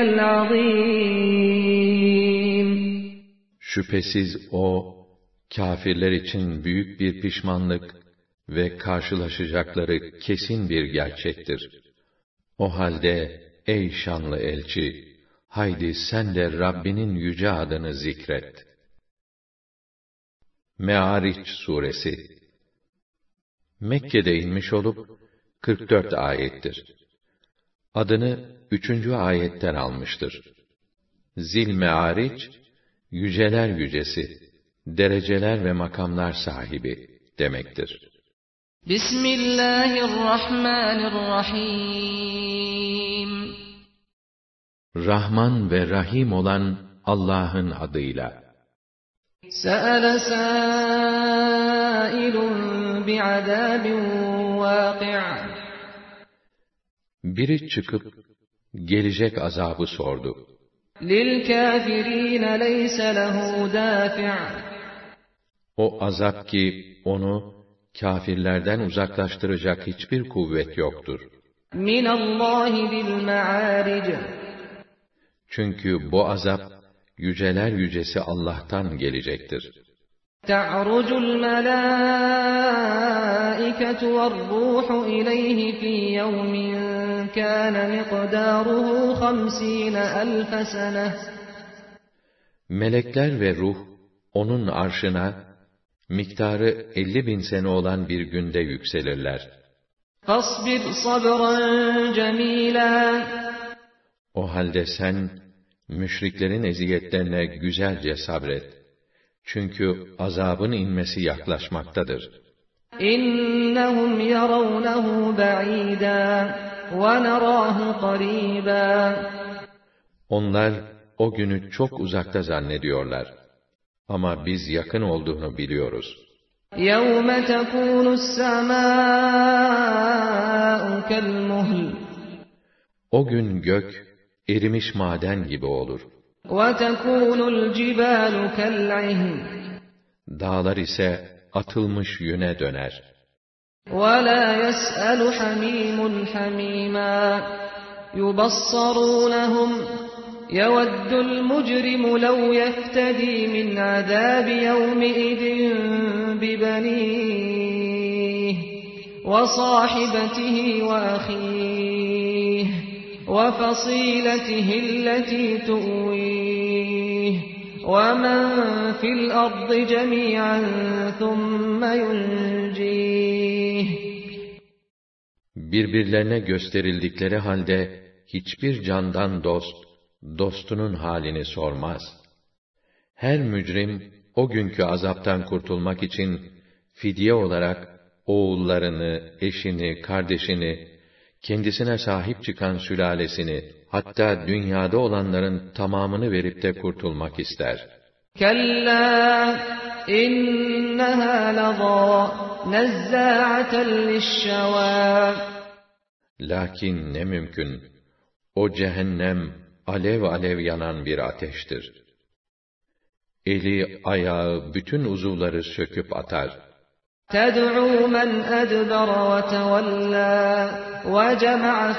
الْعَظِيمِ. Şüphesiz o, kâfirler için büyük bir pişmanlık ve karşılaşacakları kesin bir gerçektir. O halde, ey şanlı elçi, haydi sen de Rabbinin yüce adını zikret. Me'ariç suresi Mekke'de inmiş olup kırk dört ayettir. Adını üçüncü ayetten almıştır. Zil Me'ariç, yüceler yücesi, dereceler ve makamlar sahibi demektir. Bismillahirrahmanirrahim. Rahman ve Rahim olan Allah'ın adıyla. Sa'ale sâilun bi'adâbin vâki'. Biri çıkıp gelecek azabı sordu. لِلْكَافِرِينَ لَيْسَ لَهُ دَافِعٌ. O azap ki onu kâfirlerden uzaklaştıracak hiçbir kuvvet yoktur. مِنَ اللّٰهِ ذِي الْمَعَارِجِ. Çünkü bu azap yüceler yücesi Allah'tan gelecektir. تَعْرُجُ الْمَلَائِكَةُ وَالرُّوحُ إِلَيْهِ فِي يَوْمٍ كَانَ مِقْدَارُهُ خَمْسِينَ أَلْفَ سَنَةٍ. Melekler ve ruh onun arşına miktarı elli bin sene olan bir günde yükselirler. فَاصْبِرْ صَبْرًا جَمِيلًا. O halde sen müşriklerin eziyetlerine güzelce sabret. Çünkü azabın inmesi yaklaşmaktadır. İnnehum yarawnehu ba'ida ve narahu qariba. Onlar o günü çok uzakta zannediyorlar. Ama biz yakın olduğunu biliyoruz. Yevme tekunus semâ'u kelmuhl. O gün gök erimiş maden gibi olur. وَتَكُونُ الْجِبَالُ كَالْعِهْنِ. Dağlar ise atılmış yüne döner. وَلَا يَسْأَلُ حَمِيمٌ حَمِيمًا. يُبَصَّرُونَهُمْ يَوَدُّ الْمُجْرِمُ لَوْ يَفْتَدِي مِنْ عَذَابِ يَوْمِئِذٍ بِبَنِيهِ وَصَاحِبَتِهِ وَأَخِيهِ وَفَصِيلَتِهِ الَّتِي تُؤْوِيهِ وَمَنْ فِي الْأَرْضِ جَمِيعًا ثُمَّ يُنْجِيهِ. Birbirlerine gösterildikleri halde hiçbir candan dost, dostunun halini sormaz. Her mücrim o günkü azaptan kurtulmak için fidye olarak oğullarını, eşini, kardeşini, kendisine sahip çıkan sülalesini, hatta dünyada olanların tamamını verip de kurtulmak ister. Kella inneha lazâ nezzâ'aten lişşevâ. Lakin ne mümkün, o cehennem alev alev yanan bir ateştir. Eli, ayağı, bütün uzuvları söküp atar. تَدْعُو مَنْ أَدْبَرَ وَتَوَلَّى وَجَمَعَ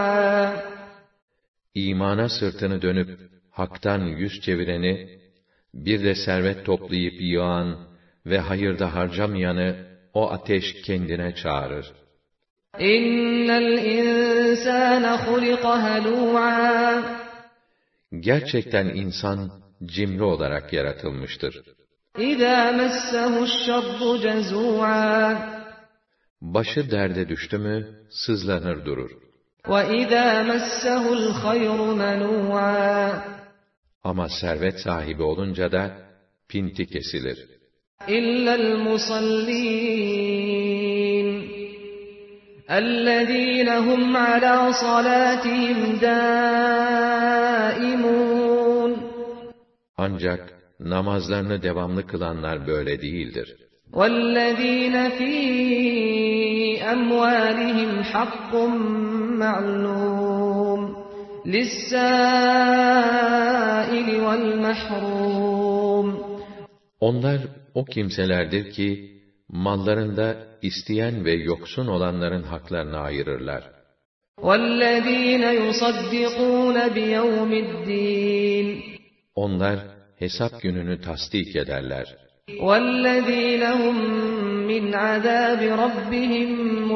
فَأَوْعَى. İmana sırtını dönüp haktan yüz çevireni, Bir de servet toplayıp yığan ve hayırda harcamayanı o ateş kendine çağırır. İnnel insâne hulika helû'an. Gerçekten insan cimri olarak yaratılmıştır. İzâ messehu'ş-şerru cezû'an. Başı derde düştü mü sızlanır durur. وَإِذَا مَسَّهُ الْخَيْرُ مَنُوعًا. Ama servet sahibi olunca da pinti kesilir. إِلَّا الْمُصَلِّينَ الَّذ۪ينَ هُمْ عَلَى صَلَاتِهِمْ دَائِمُونَ. Ancak namazlarını devamlı kılanlar böyle değildir. وَالَّذ۪ينَ ف۪ي أَمْوَالِهِمْ حَقٌّ مَعْلُومٌ لِلسَّائِلِ وَالْمَحْرُومِ. Onlar o kimselerdir ki, mallarında isteyen ve yoksun olanların haklarını ayırırlar. وَالَّذ۪ينَ يُصَدِّقُونَ بِيَوْمِ الدِّينِ. Onlar hesap gününü tasdik ederler. وَالَّذ۪ينَ هُمْ مِنْ عَذَابِ رَبِّهِمْ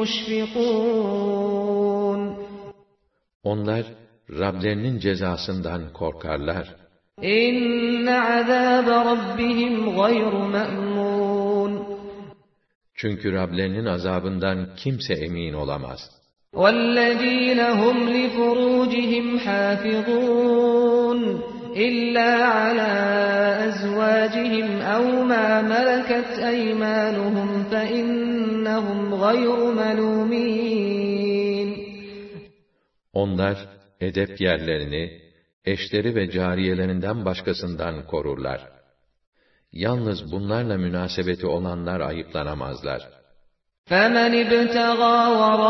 مُشْفِقُونَ. Onlar Rablerinin cezasından korkarlar. İnne azâbe rabbihim gayru me'mûn. Çünkü Rablerinin azabından kimse emin olamaz. وَالَّذ۪ينَ هُمْ لِفُرُوجِهِمْ حَافِظُونَ إِلَّا عَلَى أَزْوَاجِهِمْ أَوْ مَا مَلَكَتْ أَيْمَانُهُمْ فَإِنَّهُمْ غَيْرُ مَلُومِينَ. Onlar edep yerlerini, eşleri ve cariyelerinden başkasından korurlar. Yalnız bunlarla münasebeti olanlar ayıplanamazlar. فَمَنِ ابْتَغَى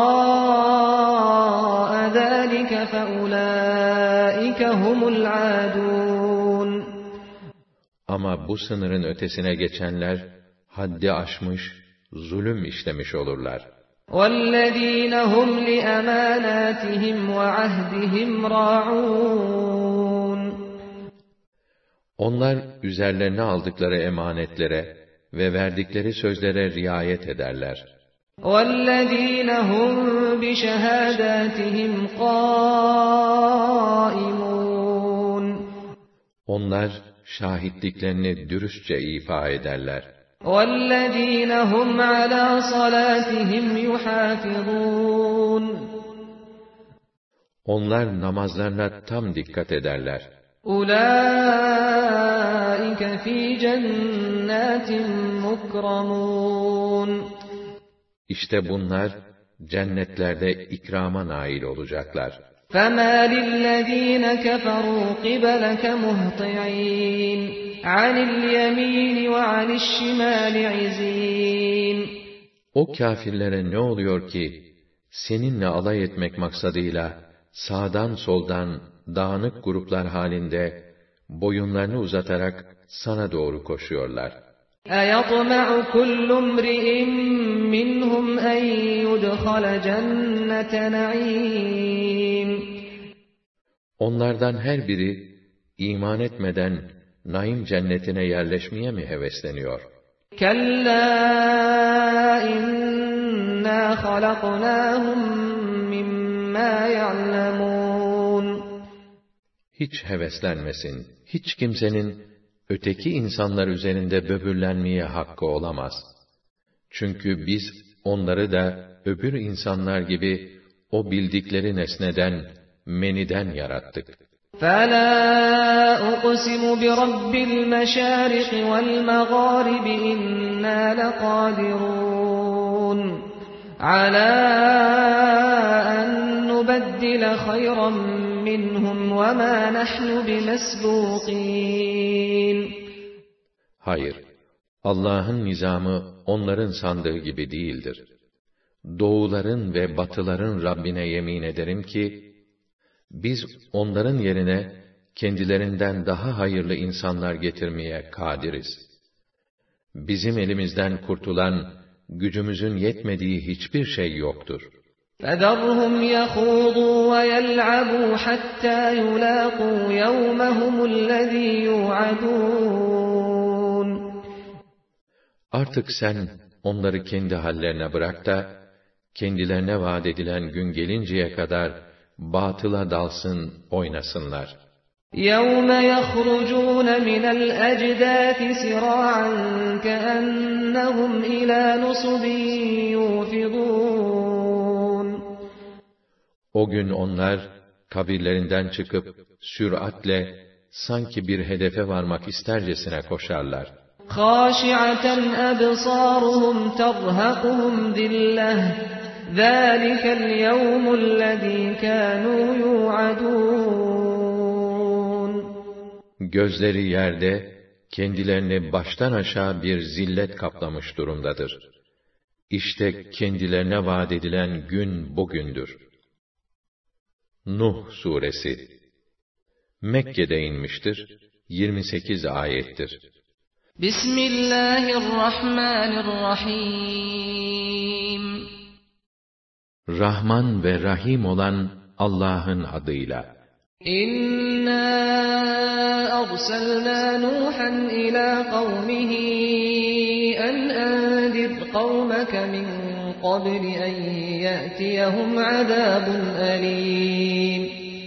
وَرَاءَ ذَٰلِكَ فَأُولَٰئِكَ هُمُ الْعَادُونَ. Ama bu sınırın ötesine geçenler, haddi aşmış, zulüm işlemiş olurlar. وَالَّذ۪ينَ هُمْ لِأَمَانَاتِهِمْ وَعَهْدِهِمْ رَاعُونَ. Onlar üzerlerine aldıkları emanetlere ve verdikleri sözlere riayet ederler. وَالَّذ۪ينَ هُمْ بِشَهَادَاتِهِمْ قَائِمُونَ. Onlar şahitliklerini dürüstçe ifa ederler. وَالَّذ۪ينَ هُمْ عَلَى صَلَاتِهِمْ يُحَافِظُونَ. Onlar namazlarına tam dikkat ederler. أُولَٰئِكَ ف۪ي جَنَّاتٍ مُكْرَمُونَ. İşte bunlar cennetlerde ikrama nail olacaklar. فَمَا لِلَّذ۪ينَ كَفَرُوا قِبَلَكَ مُهْطِعِينَ عَنِ الْيَم۪ينِ وَعَنِ الشِّمَالِ عِز۪ينَ. O kâfirlere ne oluyor ki, seninle alay etmek maksadıyla, sağdan soldan, dağınık gruplar halinde, boyunlarını uzatarak sana doğru koşuyorlar. اَيَطْمَعُ كُلُّ امْرِئٍ مِّنْهُمْ اَنْ يُدْخَلَ جَنَّةَ نَعِيمٍ. Onlardan her biri, iman etmeden, naim cennetine yerleşmeye mi hevesleniyor? كَلَّا اِنَّا خَلَقْنَاهُمْ مِمَّا يَعْلَمُونَ. Hiç heveslenmesin, hiç kimsenin, öteki insanlar üzerinde böbürlenmeye hakkı olamaz. Çünkü biz, onları da, öbür insanlar gibi, o bildikleri nesneden, meniden yarattık. فَلَا أُقْسِمُ بِرَبِّ الْمَشَارِقِ وَالْمَغَارِبِ إِنَّا لَقَادِرُونَ عَلَى أَن نُّبَدِّلَ خَيْرًا مِّنْهُمْ وَمَا نَحْنُ بِمَسْبُوقِينَ. Hayır, Allah'ın nizamı onların sandığı gibi değildir. Doğuların ve batıların Rabbine yemin ederim ki, biz onların yerine kendilerinden daha hayırlı insanlar getirmeye kadiriz. Bizim elimizden kurtulan, gücümüzün yetmediği hiçbir şey yoktur. فَذَرْهُمْ يَخُوضُوا وَيَلْعَبُوا حَتَّى يُلَاقُوا يَوْمَهُمُ الَّذ۪ي يُوعَدُونَ. Artık sen onları kendi hallerine bırak da, kendilerine vaat edilen gün gelinceye kadar batıla dalsın, oynasınlar. يَوْمَ يَخْرُجُونَ مِنَ الْأَجْدَاثِ سِرَاعًا كَأَنَّهُمْ إِلَى نُصُبٍ يُوفِضُونَ O gün onlar, kabirlerinden çıkıp, süratle, sanki bir hedefe varmak istercesine koşarlar. خَاشِعَةً أَبْصَارُهُمْ تَرْهَقُهُمْ ذِلَّةٌ ذَلِكَ الْيَوْمُ الَّذ۪ي كَانُوا يُوعَدُونَ Gözleri yerde, kendilerini baştan aşağı bir zillet kaplamış durumdadır. İşte kendilerine vaat edilen gün bugündür. Nuh Suresi Mekke'de inmiştir, yirmi sekiz ayettir. Bismillahirrahmanirrahim. Rahman ve Rahim olan Allah'ın adıyla. İnna arsalna Nuhan ila kavmihi en anzir kavmeke min qabli en ya'tiyehum azabun alim.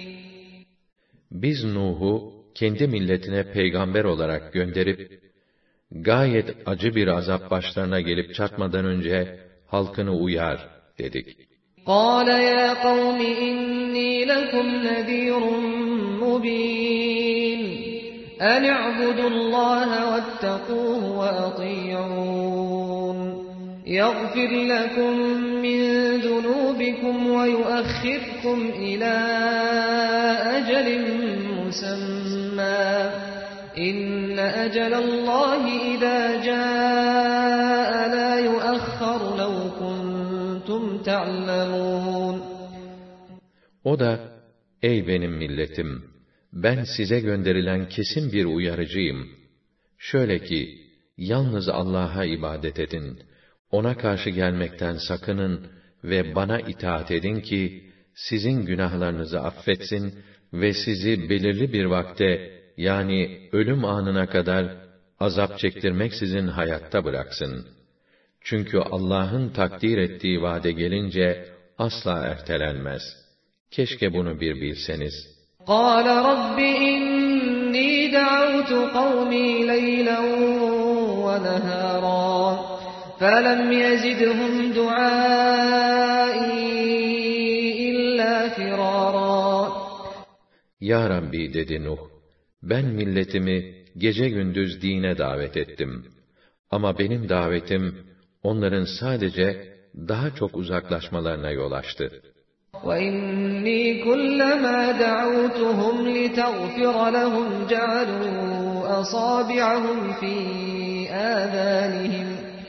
Biz Nuh'u kendi milletine peygamber olarak gönderip, gayet acı bir azap başlarına gelip çatmadan önce halkını uyar dedik. قَالَ يَا قَوْمِ إِنِّي لَكُمْ نَذِيرٌ مُّبِينٌ أَنِ اعْبُدُوا اللَّهَ وَاتَّقُوهُ وَأَطِيعُونِ يَغْفِرْ لَكُم مِّن ذُنُوبِكُمْ وَيُؤَخِّرْكُمْ إِلَىٰ أَجَلٍ مُّسَمًّى إِنَّ أَجَلَ اللَّهِ إِذَا جَاءَ لَا يُؤَخَّرُ لَوْ كُنتُمْ تَعْلَمُونَ O da, ey benim milletim, ben size gönderilen kesin bir uyarıcıyım. Şöyle ki, yalnız Allah'a ibadet edin, ona karşı gelmekten sakının ve bana itaat edin ki, sizin günahlarınızı affetsin ve sizi belirli bir vakte, yani ölüm anına kadar azap çektirmeksizin hayatta bıraksın. Çünkü Allah'ın takdir ettiği vade gelince asla ertelenmez. Keşke bunu bir bilseniz. قَالَ رَبِّ إِنِّي دَعَوْتُ قَوْمِي لَيْلًا وَنَهَارًا فَلَمْ يَزِدْهُمْ دُعَائِي إِلَّا فِرَارًا Ya Rabbi dedi Nuh, ben milletimi gece gündüz dine davet ettim. Ama benim davetim, onların sadece daha çok uzaklaşmalarına yol açtı. وَإِنِّي كُلَّمَا دَعَوْتُهُمْ لِتَغْفِرَ لَهُمْ جَعَلُوا أَصَابِعَهُمْ فِي آذَانِهِمْ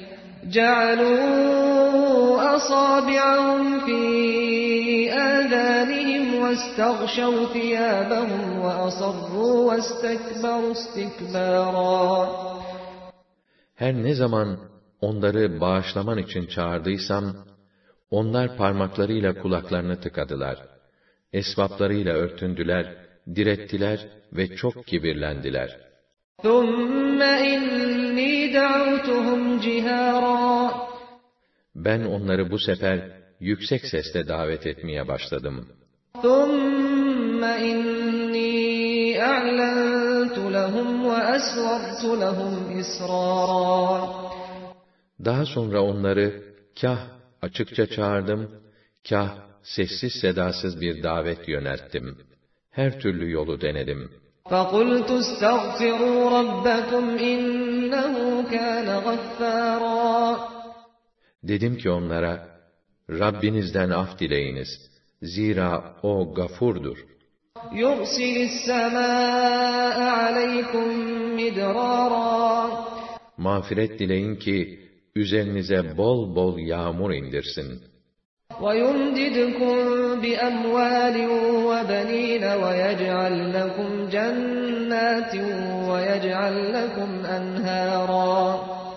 جَعَلُوا أَصَابِعَهُمْ فِي آذَانِهِمْ وَاسْتَغْشَوْا ثِيَابَهُمْ وَأَصَرُّوا وَاسْتَكْبَرُوا اسْتِكْبَارًا Her ne zaman onları bağışlaman için çağırdıysam, onlar parmaklarıyla kulaklarını tıkadılar. Esvaplarıyla örtündüler, direttiler ve çok kibirlendiler. ثُمَّ إِنِّي دَعَوْتُهُمْ جِهَارًا Ben onları bu sefer yüksek sesle davet etmeye başladım. ثُمَّ إِنِّي أَعْلَنْتُ لَهُمْ وَأَسْرَرْتُ لَهُمْ إِسْرَارًا Daha sonra onları kah açıkça çağırdım, kah sessiz sedasız bir davet yönelttim. Her türlü yolu denedim. فَقُلْتُ اسْتَغْفِرُوا رَبَّكُمْ إِنَّهُ كَانَ غَفَّارًا Dedim ki onlara, Rabbinizden af dileyiniz. Zira o gafurdur. يُرْسِلِ السَّمَاءَ عَلَيْكُمْ مِدْرَارًا Mağfiret dileyin ki, üzerinize bol bol yağmur indirsin. وَيُمْدِدْكُمْ بِأَمْوَالٍ وَبَنِينَ وَيَجْعَلْ لَكُمْ جَنَّاتٍ وَيَجْعَلْ لَكُمْ أَنْهَارًا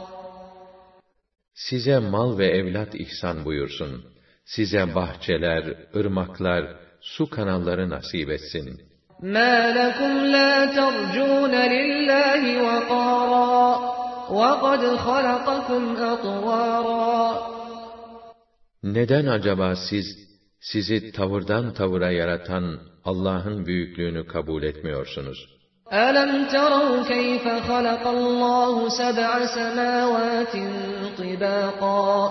Size mal ve evlat ihsan buyursun. Size bahçeler, ırmaklar, su kanalları nasip etsin. مَا لَكُمْ لَا تَرْجُونَ لِلَّهِ وَقَارًا وَقَدْ خَلَقَكُمْ أَطْوَارًا Neden acaba siz, sizi tavırdan tavıra yaratan Allah'ın büyüklüğünü kabul etmiyorsunuz? أَلَمْ تَرَوْا كَيْفَ خَلَقَ اللّٰهُ سَبْعَ سَمَاوَاتٍ طِبَاقًا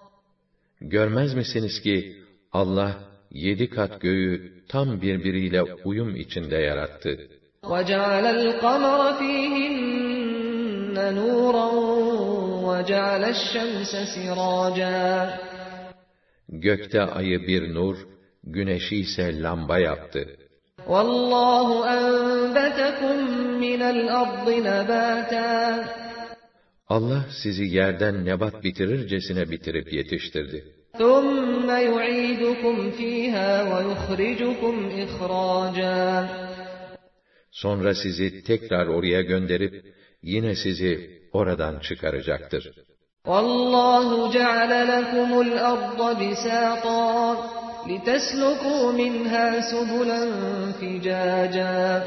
Görmez misiniz ki Allah yedi kat göğü tam birbiriyle uyum içinde yarattı. وَجَعَلَ الْقَمَرَ فِيهِنَّ نُورًا وَجَعَلَ الشَّمْسَ سِرَاجًا Gökte ayı bir nur, güneşi ise lamba yaptı. وَاللّٰهُ أَنْبَتَكُمْ مِنَ الْأَرْضِ نَبَاتًا Allah sizi yerden nebat bitirircesine bitirip yetiştirdi. ثُمَّ يُعِيدُكُمْ فِيهَا وَيُخْرِجُكُمْ إِخْرَاجًا Sonra sizi tekrar oraya gönderip, yine sizi oradan çıkaracaktır. وَاللّٰهُ جَعَلَ لَكُمُ الْأَرْضَ بِسَاطًا لِتَسْلُكُوا مِنْهَا سُبُلًا فِجَاجًا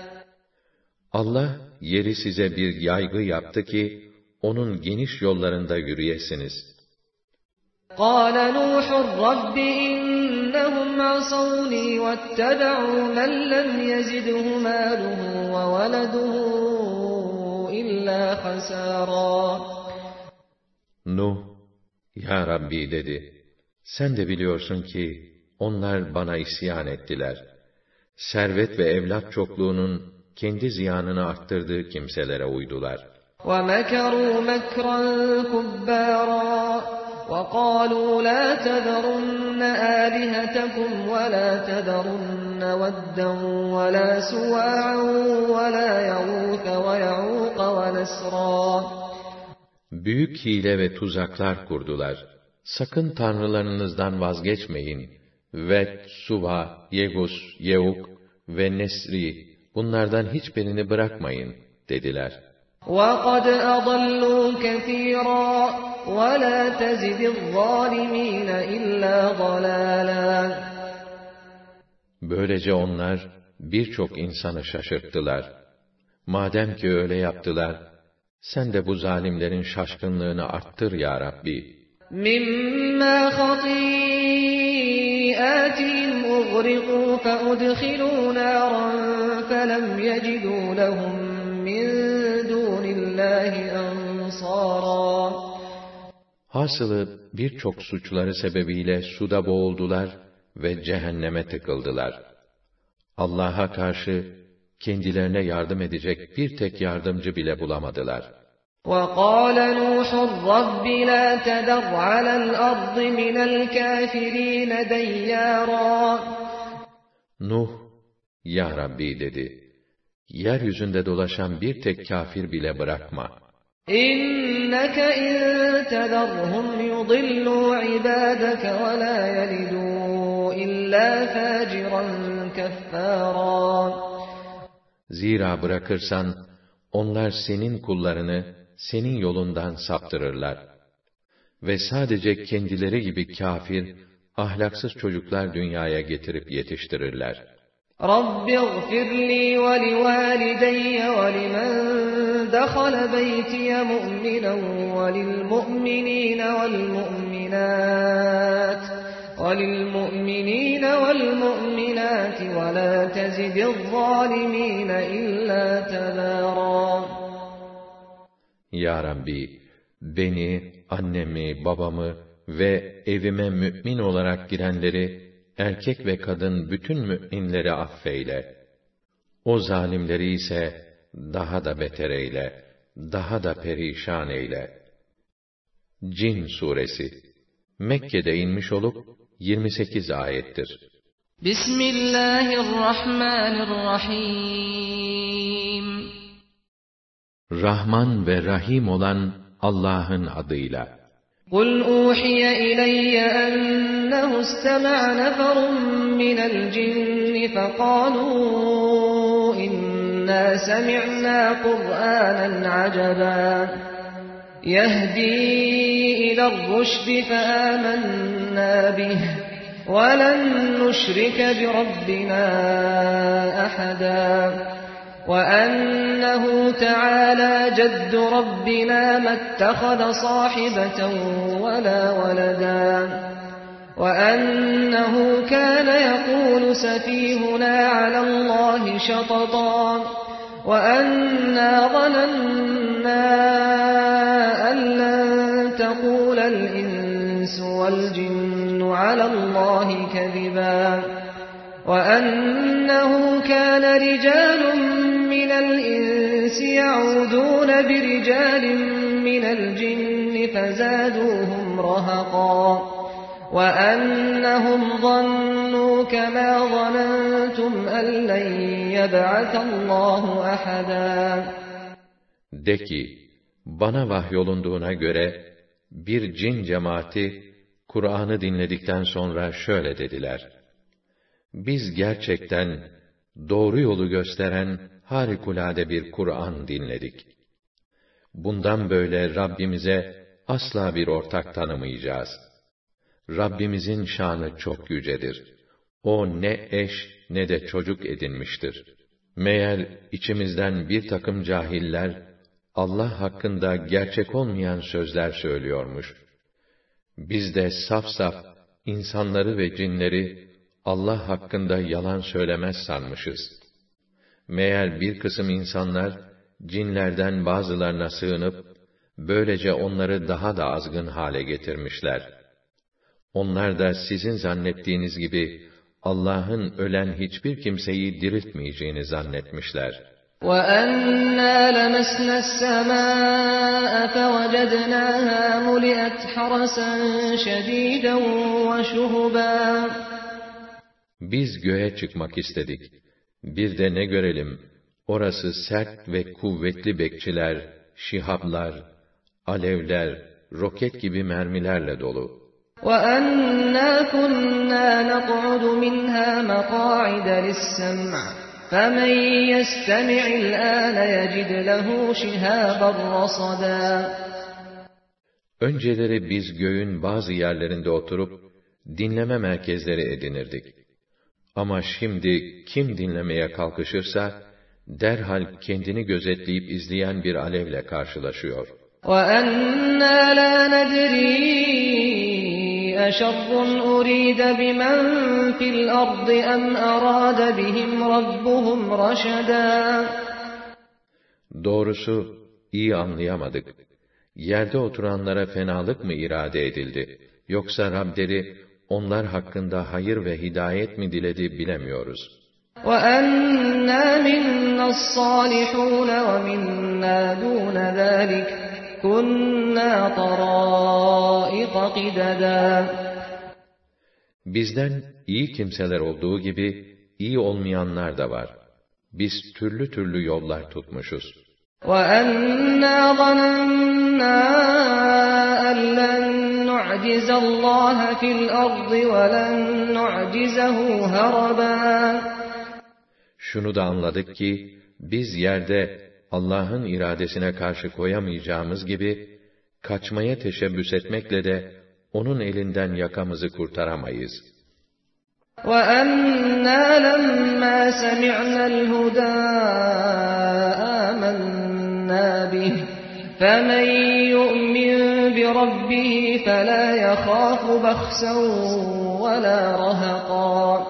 Allah, yeri size bir yaygı yaptı ki, onun geniş yollarında yürüyesiniz. قَالَ نُوحٌ رَبِّ إِنَّهُمْ عَصَوْنِي وَاتَّبَعُوا مَنْ لَمْ يَزِدْهُ مَالُهُ وَوَلَدُهُ إِلَّا خَسَارًا Nuh, Ya Rabbi dedi, sen de biliyorsun ki, onlar bana isyan ettiler. Servet ve evlat çokluğunun kendi ziyanını arttırdığı kimselere uydular. وَمَكَرُوا مَكْرًا كُبَّارًا وَقَالُوا لَا تَذَرُنَّ آلِهَتَكُمْ وَلَا تَذَرُنَّ وَدًّا وَلَا سُوَاعًا وَلَا يَغُوثَ وَيَعُوقَ وَنَسْرًا Büyük hile ve tuzaklar kurdular. Sakın tanrılarınızdan vazgeçmeyin. Vet, Suva, Yegus, Yeuk ve Nesri, bunlardan hiçbirini bırakmayın, dediler. وَقَدْ أَضَلُّوا كَثِيرًا وَلَا تَزِدِ الظَّالِمِينَ إِلَّا ضَلَالًا Böylece onlar birçok insanı şaşırttılar. Madem ki öyle yaptılar, sen de bu zalimlerin şaşkınlığını arttır ya Rabbi. مِمَّا خَطِيئَاتِهِمْ أُغْرِقُوا فَأُدْخِلُوا نَارًا فَلَمْ يَجِدُوا لَهُم مِّن دُونِ اللّٰهِ أَنصَارًا Hasılı birçok suçları sebebiyle suda boğuldular ve cehenneme tıkıldılar. Allah'a karşı kendilerine yardım edecek bir tek yardımcı bile bulamadılar. وَقَالَ نُوحٌ رَبِّ لَا تَذَرْ عَلَى الْأَرْضِ مِنَ الْكَافِرِينَ دَيَّارًا Nuh, Ya Rabbi dedi, yeryüzünde dolaşan bir tek kafir bile bırakma. إِنَّكَ إِن تَذَرْهُمْ يُضِلُّوا عِبَادَكَ وَلَا يَلِدُوا إِلَّا فَاجِرًا كَفَّارًا Zira bırakırsan, onlar senin kullarını, senin yolundan saptırırlar. Ve sadece kendileri gibi kafir, ahlaksız çocuklar dünyaya getirip yetiştirirler. رَبِّ اغْفِرْ لِي وَلِوَالِدَيَّ وَلِمَنْ دَخَلَ بَيْتِيَ مُؤْمِنًا وَلِلْمُؤْمِنِينَ وَالْمُؤْمِنَاتِ وَلِلْمُؤْمِنِينَ وَالْمُؤْمِنَاتِ وَلَا تَزِدِ الظَّالِمِينَ إِلَّا تَبَارًا Ya Rabbi, beni, annemi, babamı ve evime mümin olarak girenleri, erkek ve kadın bütün müminleri affeyle. O zalimleri ise daha da beter eyle, daha da perişan eyle. Cin Suresi Mekke'de inmiş olup yirmi sekiz ayettir. Bismillahirrahmanirrahim. Rahman ve Rahim olan Allah'ın adıyla. قُلْ أُوحِيَ إِلَيَّ أَنَّهُ اسْتَمَعَ نَفَرٌ مِّنَ الْجِنِّ فَقَالُوا إِنَّا سَمِعْنَا قُرْآنًا عَجَبًا يَهْدِي إِلَى الرُّشْدِ فَآمَنَّا بِهِ وَلَن نُّشْرِكَ بِرَبِّنَا أَحَدًا وَأَنَّهُ تَعَالَى جَدُّ رَبِّنَا مَا اتَّخَذَ صَاحِبَةً وَلَا وَلَدًا وَأَنَّهُ كَانَ يَقُولُ سَفِيهُنَا عَلَى اللَّهِ شَطَطًا وَأَنَّا ظَنَنَّا أَن لَّن تَقُولَ الْإِنسُ وَالْجِنُّ عَلَى اللَّهِ كَذِبًا وَأَنَّهُ كَانَ رِجَالٌ مِّنَ الْإِنسِ يَعُوذُونَ بِرِجَالٍ مِّنَ الْجِنِّ فَزَادُوهُمْ رَهَقًا وَأَنَّهُمْ ظَنُّوا كَمَا ظَنَنتُمْ أَن لَّن يَبْعَثَ اللَّهُ أَحَدًا. De ki, bana vahyolunduğuna göre, bir cin cemaati, Kur'an'ı dinledikten sonra şöyle dediler: Biz gerçekten, doğru yolu gösteren harikulade bir Kur'an dinledik. Bundan böyle Rabbimize asla bir ortak tanımayacağız. Rabbimizin şanı çok yücedir. O ne eş ne de çocuk edinmiştir. Meğer içimizden bir takım cahiller, Allah hakkında gerçek olmayan sözler söylüyormuş. Biz de saf saf insanları ve cinleri Allah hakkında yalan söylemez sanmışız. Meğer bir kısım insanlar, cinlerden bazılarına sığınıp, böylece onları daha da azgın hale getirmişler. Onlar da sizin zannettiğiniz gibi, Allah'ın ölen hiçbir kimseyi diriltmeyeceğini zannetmişler. وَأَنَّا لَمَسْنَا السَّمَاءَ فَوَجَدْنَاهَا مُلِئَتْ حَرَسًا شَدِيدًا وَشُهُبًا Biz göğe çıkmak istedik. Bir de ne görelim, orası sert ve kuvvetli bekçiler, şihaplar, alevler, roket gibi mermilerle dolu. وَأَنَّا كُنَّا نَقْعُدُ مِنْهَا مَقَاعِدَ لِلسَّمْعِ فَمَنْ يَسْتَمِعِ الْآنَ يَجِدْ لَهُ شِهَابًا رَصَدًا Önceleri biz göğün bazı yerlerinde oturup, dinleme merkezleri edinirdik. Ama şimdi kim dinlemeye kalkışırsa, derhal kendini gözetleyip izleyen bir alevle karşılaşıyor. وَأَنَّا لَا نَدْرِي أَشَرٌّ أُرِيدَ بِمَنْ فِي الْأَرْضِ أَمْ أَرَادَ بِهِمْ رَبُّهُمْ رَشَدًا Doğrusu, iyi anlayamadık. Yerde oturanlara fenalık mı irade edildi, yoksa Rableri, onlar hakkında hayır ve hidayet mi diledi bilemiyoruz. وَأَنَّا مِنَّا الصَّالِحُونَ وَمِنَّا دُونَ ذَلِكَ كُنَّا طَرَائِقَ قِدَدًا Bizden iyi kimseler olduğu gibi, iyi olmayanlar da var. Biz türlü türlü yollar tutmuşuz. وَأَنَّا ظَنَنَّا أَن لَّن نُّعْجِزَ اللَّهَ فِي الْأَرْضِ وَلَن نُّعْجِزَهُ هَرَبًا Şunu da anladık ki, biz yerde Allah'ın iradesine karşı koyamayacağımız gibi, kaçmaya teşebbüs etmekle de, onun elinden yakamızı kurtaramayız. وَأَنَّا لَمَّا سَمِعْنَا الْهُدَىٰ آمَنَّا بِهِ فَمَن يُؤْمِن بِرَبِّهِ فَلَا يَخَافُ بَخْسًا وَلَا رَهَقًا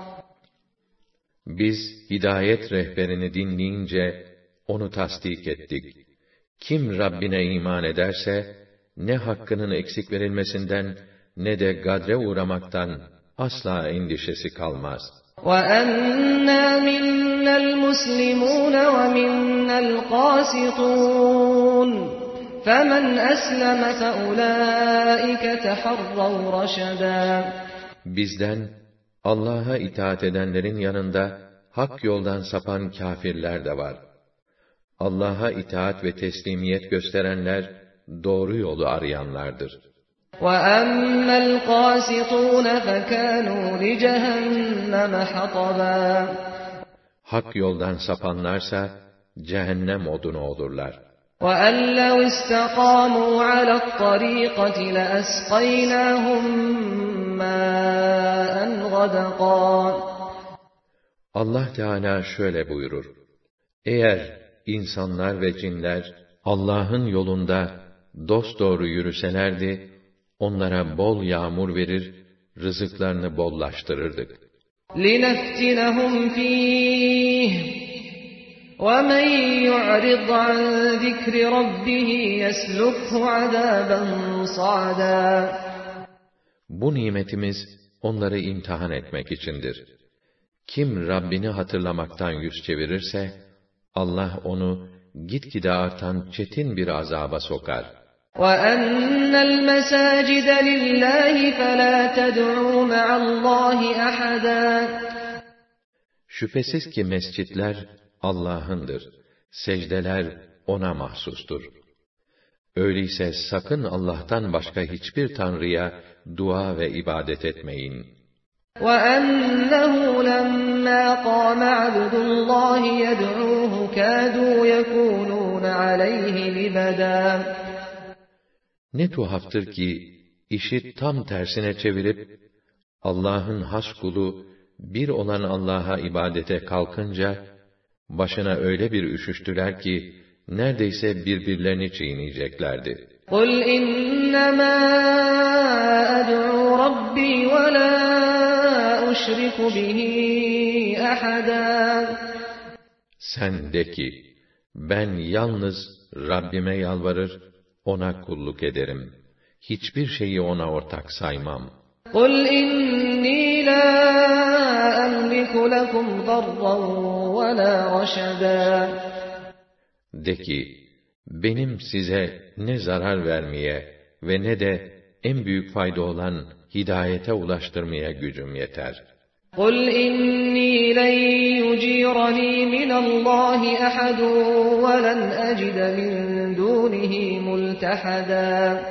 Biz hidayet rehberini dinleyince onu tasdik ettik. Kim Rabbine iman ederse ne hakkının eksik verilmesinden ne de gadre uğramaktan asla endişesi kalmaz. وَأَنَّا مِنَّا الْمُسْلِمُونَ وَمِنَّا الْقَاسِطُونَ فَمَنْ أَسْلَمَ فَأُولَٰئِكَ تَحَرَّوْا رَشَدًا Bizden Allah'a itaat edenlerin yanında hak yoldan sapan kâfirler de var. Allah'a itaat ve teslimiyet gösterenler doğru yolu arayanlardır. وَأَمَّا الْقَاسِطُونَ فَكَانُوا لِجَهَنَّمَ حَطَبًا Hak yoldan sapanlarsa cehennem odunu olurlar. وَأَنْ لَوْ اسْتَقَامُوا عَلَى الطَّرِيقَةِ لَأَسْقَيْنَاهُمْ مَاءً غَدَقًا Allah Teala şöyle buyurur: Eğer insanlar ve cinler Allah'ın yolunda dosdoğru yürüselerdi, onlara bol yağmur verir, rızıklarını bollaştırırdık. لِنَفْتِنَهُمْ فِيهِ وَمَنْ يُعْرِضْ عَنْ ذِكْرِ رَبِّهِ يَسْلُكْهُ عَذَابًا صَعَدًا. Bu nimetimiz onları imtihan etmek içindir. Kim Rabbini hatırlamaktan yüz çevirirse, Allah onu gitgide artan çetin bir azaba sokar. وَأَنَّ الْمَسَاجِدَ لِلَّهِ فَلَا تَدْعُوا مَعَ اللّٰهِ أَحَدًا. Şüphesiz ki mescitler Allah'ındır. Secdeler ona mahsustur. Öyleyse sakın Allah'tan başka hiçbir tanrıya dua ve ibadet etmeyin. وَأَنَّهُ لَمَّا قَامَ عَبْدُ اللّٰهِ يَدْعُوهُ كَادُوا يَكُونُونَ عَلَيْهِ لِبَدًا. Ne tuhaftır ki, işi tam tersine çevirip, Allah'ın has kulu, bir olan Allah'a ibadete kalkınca, başına öyle bir üşüştüler ki, neredeyse birbirlerini çiğneyeceklerdi. قُلْ إِنَّمَا أَدْعُو رَبِّي وَلَا أُشْرِكُ بِهِ أَحَدًا. Sen de ki, ben yalnız Rabbime yalvarır, ona kulluk ederim. Hiçbir şeyi ona ortak saymam. قُلْ إِنِّي لَا أَمْلِكُ لَكُمْ ضَرًّا وَلَا رَشَدًا. De ki, benim size ne zarar vermeye ve ne de en büyük fayda olan hidayete ulaştırmaya gücüm yeter. قُلْ إِنِّي لَنْ يُجِيرَنِي مِنَ اللّٰهِ أَحَدٌ وَلَنْ أَجِدَ مِنْ دُونِهِ مُلْتَحَدًا.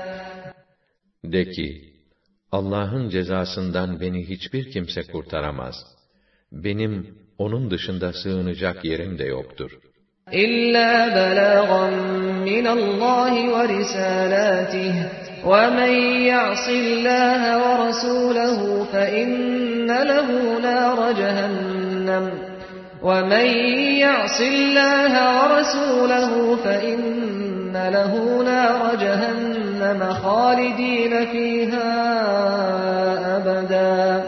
De ki, Allah'ın cezasından beni hiçbir kimse kurtaramaz. Benim onun dışında sığınacak yerim de yoktur. إِلَّا بَلَاغًا مِنَ اللّٰهِ وَرِسَالَاتِهِ وَمَنْ يَعْصِ اللّٰهَ وَرَسُولَهُ فَإِنَّ لَهُ نَارَ جَهَنَّمَ وَمَنْ يَعْصِ اللّٰهَ وَرَسُولَهُ فَإِنَّ لَهُ نَارَ جَهَنَّمَ خَالِدِينَ فِيهَا أَبَدًا.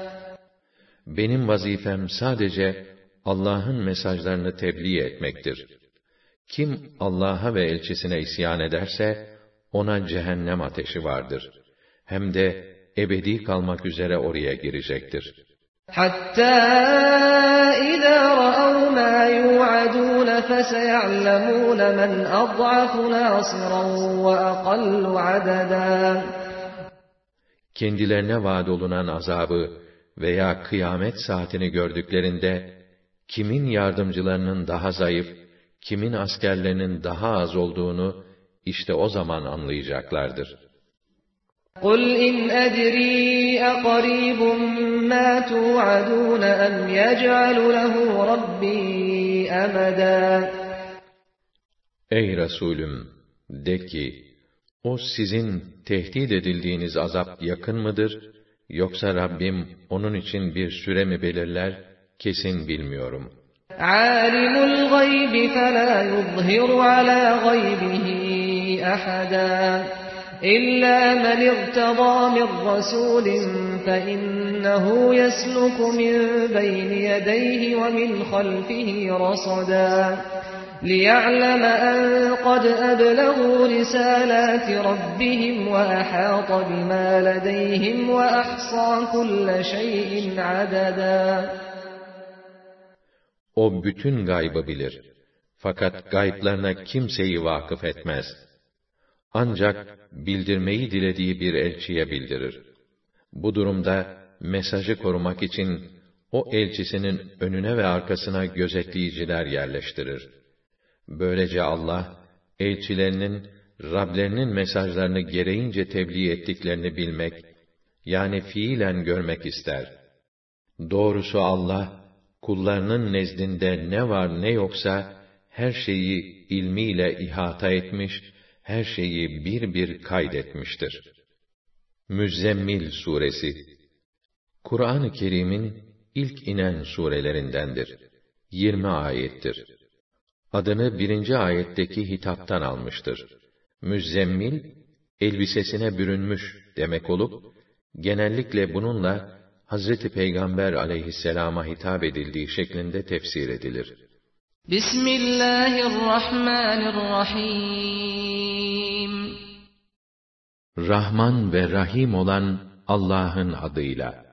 Benim vazifem sadece Allah'ın mesajlarını tebliğ etmektir. Kim Allah'a ve elçisine isyan ederse, ona cehennem ateşi vardır. Hem de ebedi kalmak üzere oraya girecektir. حَتَّى إِذَا رَأَوْا مَا يُوعَدُونَ فَسَيَعْلَمُونَ مَنْ أَضْعَفُ نَاصِرًا وَأَقَلُّ عَدَدًا. Kendilerine vaad olunan azabı veya kıyamet saatini gördüklerinde, kimin yardımcılarının daha zayıf, kimin askerlerinin daha az olduğunu, işte o zaman anlayacaklardır. قُلْ إِنْ أَدْرِي أَقَرِيبٌ مَا تُوعَدُونَ أَمْ يَجْعَلُ لَهُ رَبِّي أَمَدًا. Ey Resulüm! De ki, o sizin tehdit edildiğiniz azap yakın mıdır? Yoksa Rabbim onun için bir süre mi belirler? Kesin bilmiyorum. عَالِمُ الْغَيْبِ فَلَا يُظْهِرُ عَلَى غَيْبِهِ أَحَدًا إِلَّا مَنِ ارْتَضَىٰ مِنْ رَسُولٍ فَإِنَّهُ يَسْلُكُ مِنْ بَيْنِ يَدَيْهِ وَمِنْ خَلْفِهِ رَصَدًا لِيَعْلَمَ أَنْ قَدْ أَبْلَغُوا رِسَالَاتِ رَبِّهِمْ وَأَحَاطَ بِمَا لَدَيْهِمْ وَأَحْصَىٰ كُلَّ شَيْءٍ عَدَدًا. O bütün gaybı bilir. Fakat gayblarına kimseyi vakıf etmez. Ancak bildirmeyi dilediği bir elçiye bildirir. Bu durumda mesajı korumak için o elçisinin önüne ve arkasına gözetleyiciler yerleştirir. Böylece Allah, elçilerinin Rablerinin mesajlarını gereğince tebliğ ettiklerini bilmek, yani fiilen görmek ister. Doğrusu Allah, kullarının nezdinde ne var ne yoksa, her şeyi ilmiyle ihata etmiş, her şeyi bir bir kaydetmiştir. Müzzemmil Suresi Kur'an-ı Kerim'in ilk inen surelerindendir. yirmi ayettir. adını birinci ayetteki hitaptan almıştır. Müzzemmil, elbisesine bürünmüş demek olup, genellikle bununla Hazreti Peygamber aleyhisselama hitap edildiği şeklinde tefsir edilir. Bismillahirrahmanirrahim. Rahman ve Rahim olan Allah'ın adıyla.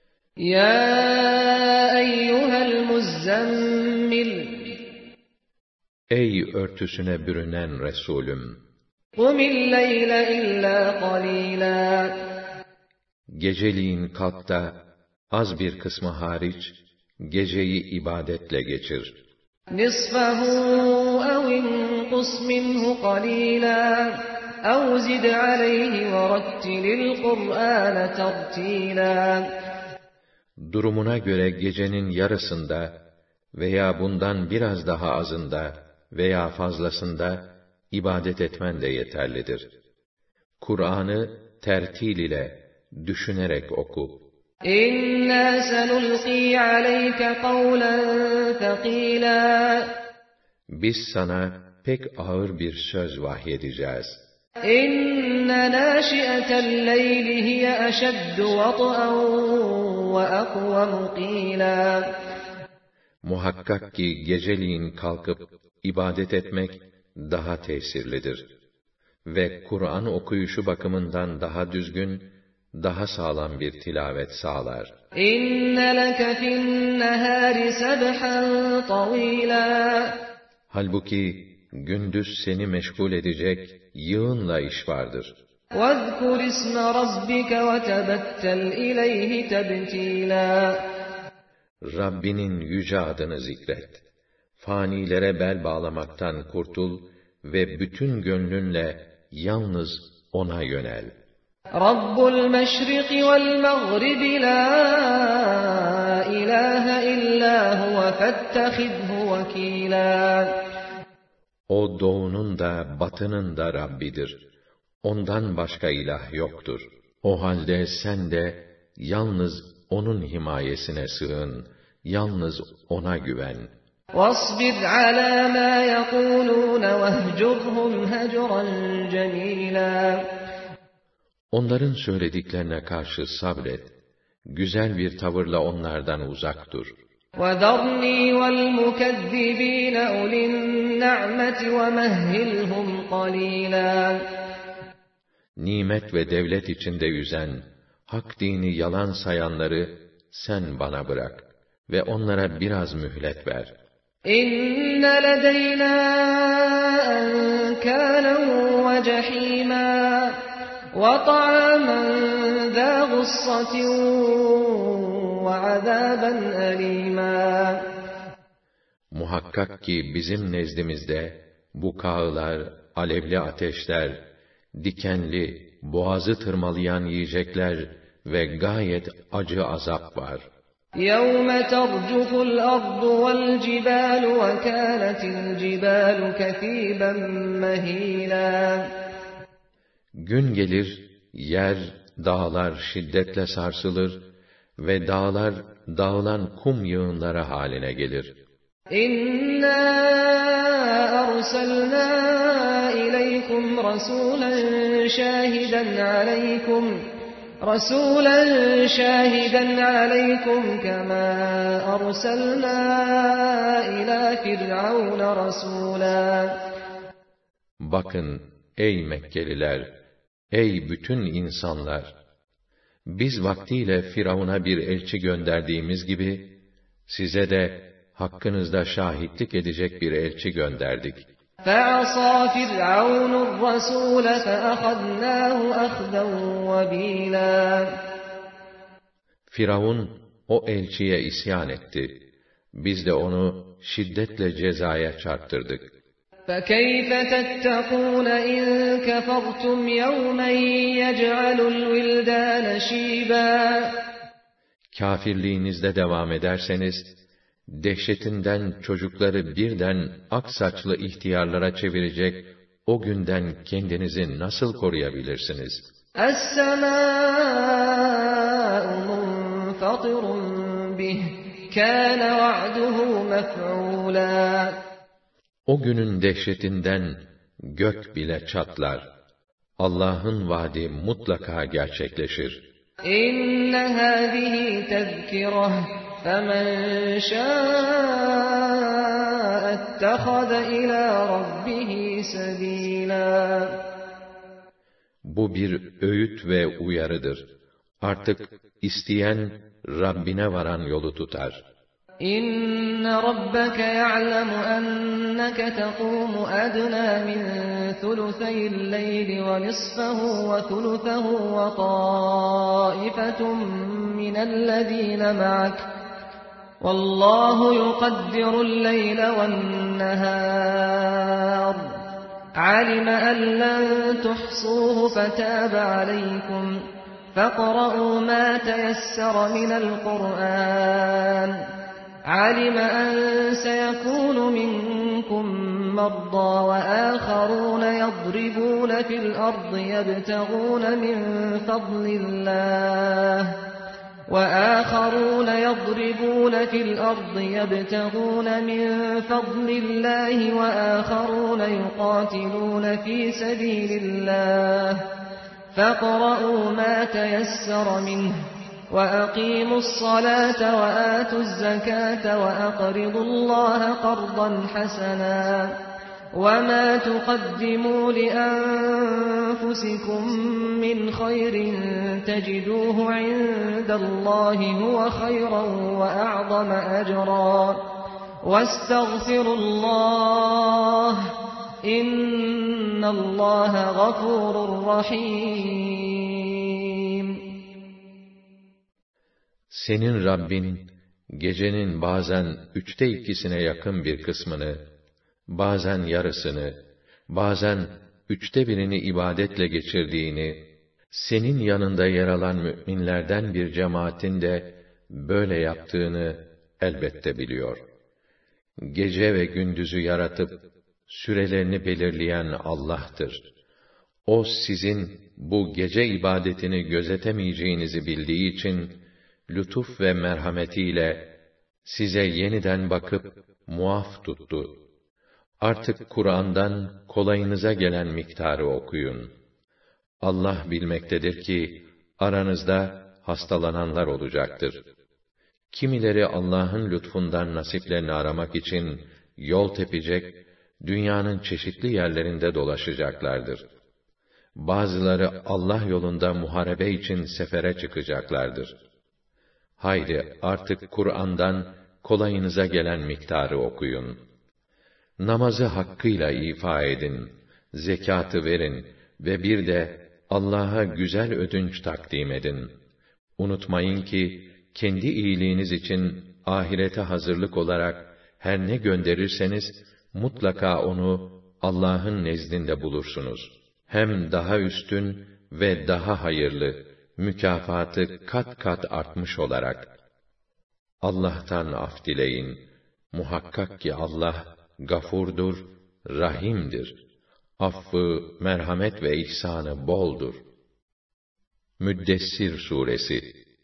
Ya eyyuhel muzzemmil. Ey örtüsüne bürünen Resulüm! Kumil leyle illa qalila. Geceliğin kalk da, az bir kısmı hariç, geceyi ibadetle geçir. Nisfahu ev inqus minhu qalila, ev zid aleyhi ve rattilil Kur'ane tertila. Durumuna göre gecenin yarısında veya bundan biraz daha azında veya fazlasında ibadet etmen de yeterlidir. Kur'an'ı tertil ile, düşünerek oku. İnna senulqi aleyke kavlen thaqila. Biz sana pek ağır bir söz vahyedeceğiz. İnne nâşi'atel leyli hiye eşeddu vat'an ve akvamu qîlâ. Muhakkak ki geceliğin kalkıp ibadet etmek daha tesirlidir. Ve Kur'an okuyuşu bakımından daha düzgün, daha sağlam bir tilavet sağlar. İnne leke fi'n-nehâri sebhan tawîlâ. Halbuki gündüz seni meşgul edecek yığınla iş vardır. وَاذْكُرِ اسْمَ رَبِّكَ وَتَبَتَّلْ إِلَيْهِ تَبْتِيلًا. Rabbinin yüce adını zikret. Fanilere bel bağlamaktan kurtul ve bütün gönlünle yalnız ona yönel. Rabbul meşriki vel mağribi la ilahe illa huve fettehidhu vekîlâ. O doğunun da batının da Rabbidir. Ondan başka ilah yoktur. O halde sen de yalnız onun himayesine sığın, yalnız ona güven. وَاصْبِرْ عَلَى مَا يَقُولُونَ وَاهْجُرْهُمْ هَجْرًا جَمِيلًا. Onların söylediklerine karşı sabret, güzel bir tavırla onlardan uzak dur. وَذَرْنِي وَالْمُكَذِّبِينَ أُولِي النَّعْمَةِ وَمَهِّلْهُمْ قَلِيلًا. Nimet ve devlet içinde yüzen, hak dini yalan sayanları sen bana bırak ve onlara biraz mühlet ver. İnne ledeyna enkâlen ve cehîmâ ve ta'amen zâ gussatin ve azâben elîmâ. Muhakkak ki bizim nezdimizde bu kağılar, alevli ateşler, dikenli, boğazı tırmalayan yiyecekler ve gayet acı azap var. يَوْمَ تَرْجُفُ الْأَرْضُ وَالْجِبَالُ وَكَانَتِ الْجِبَالُ كَثِيبًا مَهِيلًا. Gün gelir, yer, dağlar şiddetle sarsılır ve dağlar, dağılan kum yığınları haline gelir. İnna arsalna ileykum rasulan şahiden aleykum rasulan şahiden aleykum kema arsalna ila firavun rasula. Bakın ey Mekkeliler, ey bütün insanlar! Biz vaktiyle Firavun'a bir elçi gönderdiğimiz gibi, size de hakkınızda şahitlik edecek bir elçi gönderdik. فَعَصَى فِرْعَوْنُ الرَّسُولَ فَأَخَذْنَاهُ أَخْذًا وَبِيلًا. Firavun o elçiye isyan etti. Biz de onu şiddetle cezaya çarptırdık. فَكَيْفَ تَتَّقُونَ إِن كَفَرْتُمْ يَوْمًا يَجْعَلُ الْوِلْدَانَ شِيبًا. Kâfirliğinizde devam ederseniz, dehşetinden çocukları birden ak saçlı ihtiyarlara çevirecek o günden kendinizi nasıl koruyabilirsiniz? Es-semâ'u munfatirun bih, kâne va'duhu mef'ûlâ. O günün dehşetinden gök bile çatlar. Allah'ın vaadi mutlaka gerçekleşir. İnne hâzihi tezkireh femen şâ'e ettehaze ilâ rabbihi sebîlâ. Bu bir öğüt ve uyarıdır. Artık isteyen Rabbine varan yolu tutar. İnne rabbeke ya'lemu enneke tekûmu adnâ min thulutayil leyli ve nisfahu ve thuluthahu ve tâifetun minellezîne ma'ak. Vallahu yukaddirul leyle ve'n-nehâr. عَلِمَ أَنْ لَنْ تُحْصُوهُ فَتَابَ عَلَيْكُمْ فَاقْرَؤُوا مَا تَيَسَّرَ مِنَ الْقُرْآنِ عَلِمَ أَنْ سَيَكُونُ مِنْكُمْ مَرْضَى وَآخَرُونَ يَضْرِبُونَ فِي الْأَرْضِ يَبْتَغُونَ مِنْ فَضْلِ اللَّهِ وآخرون يضربون في الأرض يبتغون من فضل الله وآخرون يقاتلون في سبيل الله فاقرؤوا ما تيسر منه وأقيموا الصلاة وآتوا الزكاة وأقرضوا الله قرضا حسنا وما تقدموا لأنفسكم من خير تجدوه عند الله هو خيرا وأعظم أجرا واستغفروا الله إن الله غفور رحيم. Senin Rabbin gecenin bazen üçte ikisine yakın bir kısmını, bazen yarısını, bazen üçte birini ibadetle geçirdiğini, senin yanında yer alan müminlerden bir cemaatin de böyle yaptığını elbette biliyor. Gece ve gündüzü yaratıp, sürelerini belirleyen Allah'tır. O sizin bu gece ibadetini gözetemeyeceğinizi bildiği için, lütuf ve merhametiyle size yeniden bakıp muaf tuttu. Artık Kur'an'dan kolayınıza gelen miktarı okuyun. Allah bilmektedir ki aranızda hastalananlar olacaktır. Kimileri Allah'ın lütfundan nasiplerini aramak için yol tepecek, dünyanın çeşitli yerlerinde dolaşacaklardır. Bazıları Allah yolunda muharebe için sefere çıkacaklardır. Haydi artık Kur'an'dan kolayınıza gelen miktarı okuyun. Namazı hakkıyla ifa edin, zekatı verin ve bir de Allah'a güzel ödünç takdim edin. Unutmayın ki, kendi iyiliğiniz için ahirete hazırlık olarak her ne gönderirseniz, mutlaka onu Allah'ın nezdinde bulursunuz. Hem daha üstün ve daha hayırlı, mükafatı kat kat artmış olarak. Allah'tan af dileyin. Muhakkak ki Allah, Gafurdur, Rahim'dir. Affı, merhamet ve ihsanı boldur. Müddessir suresi.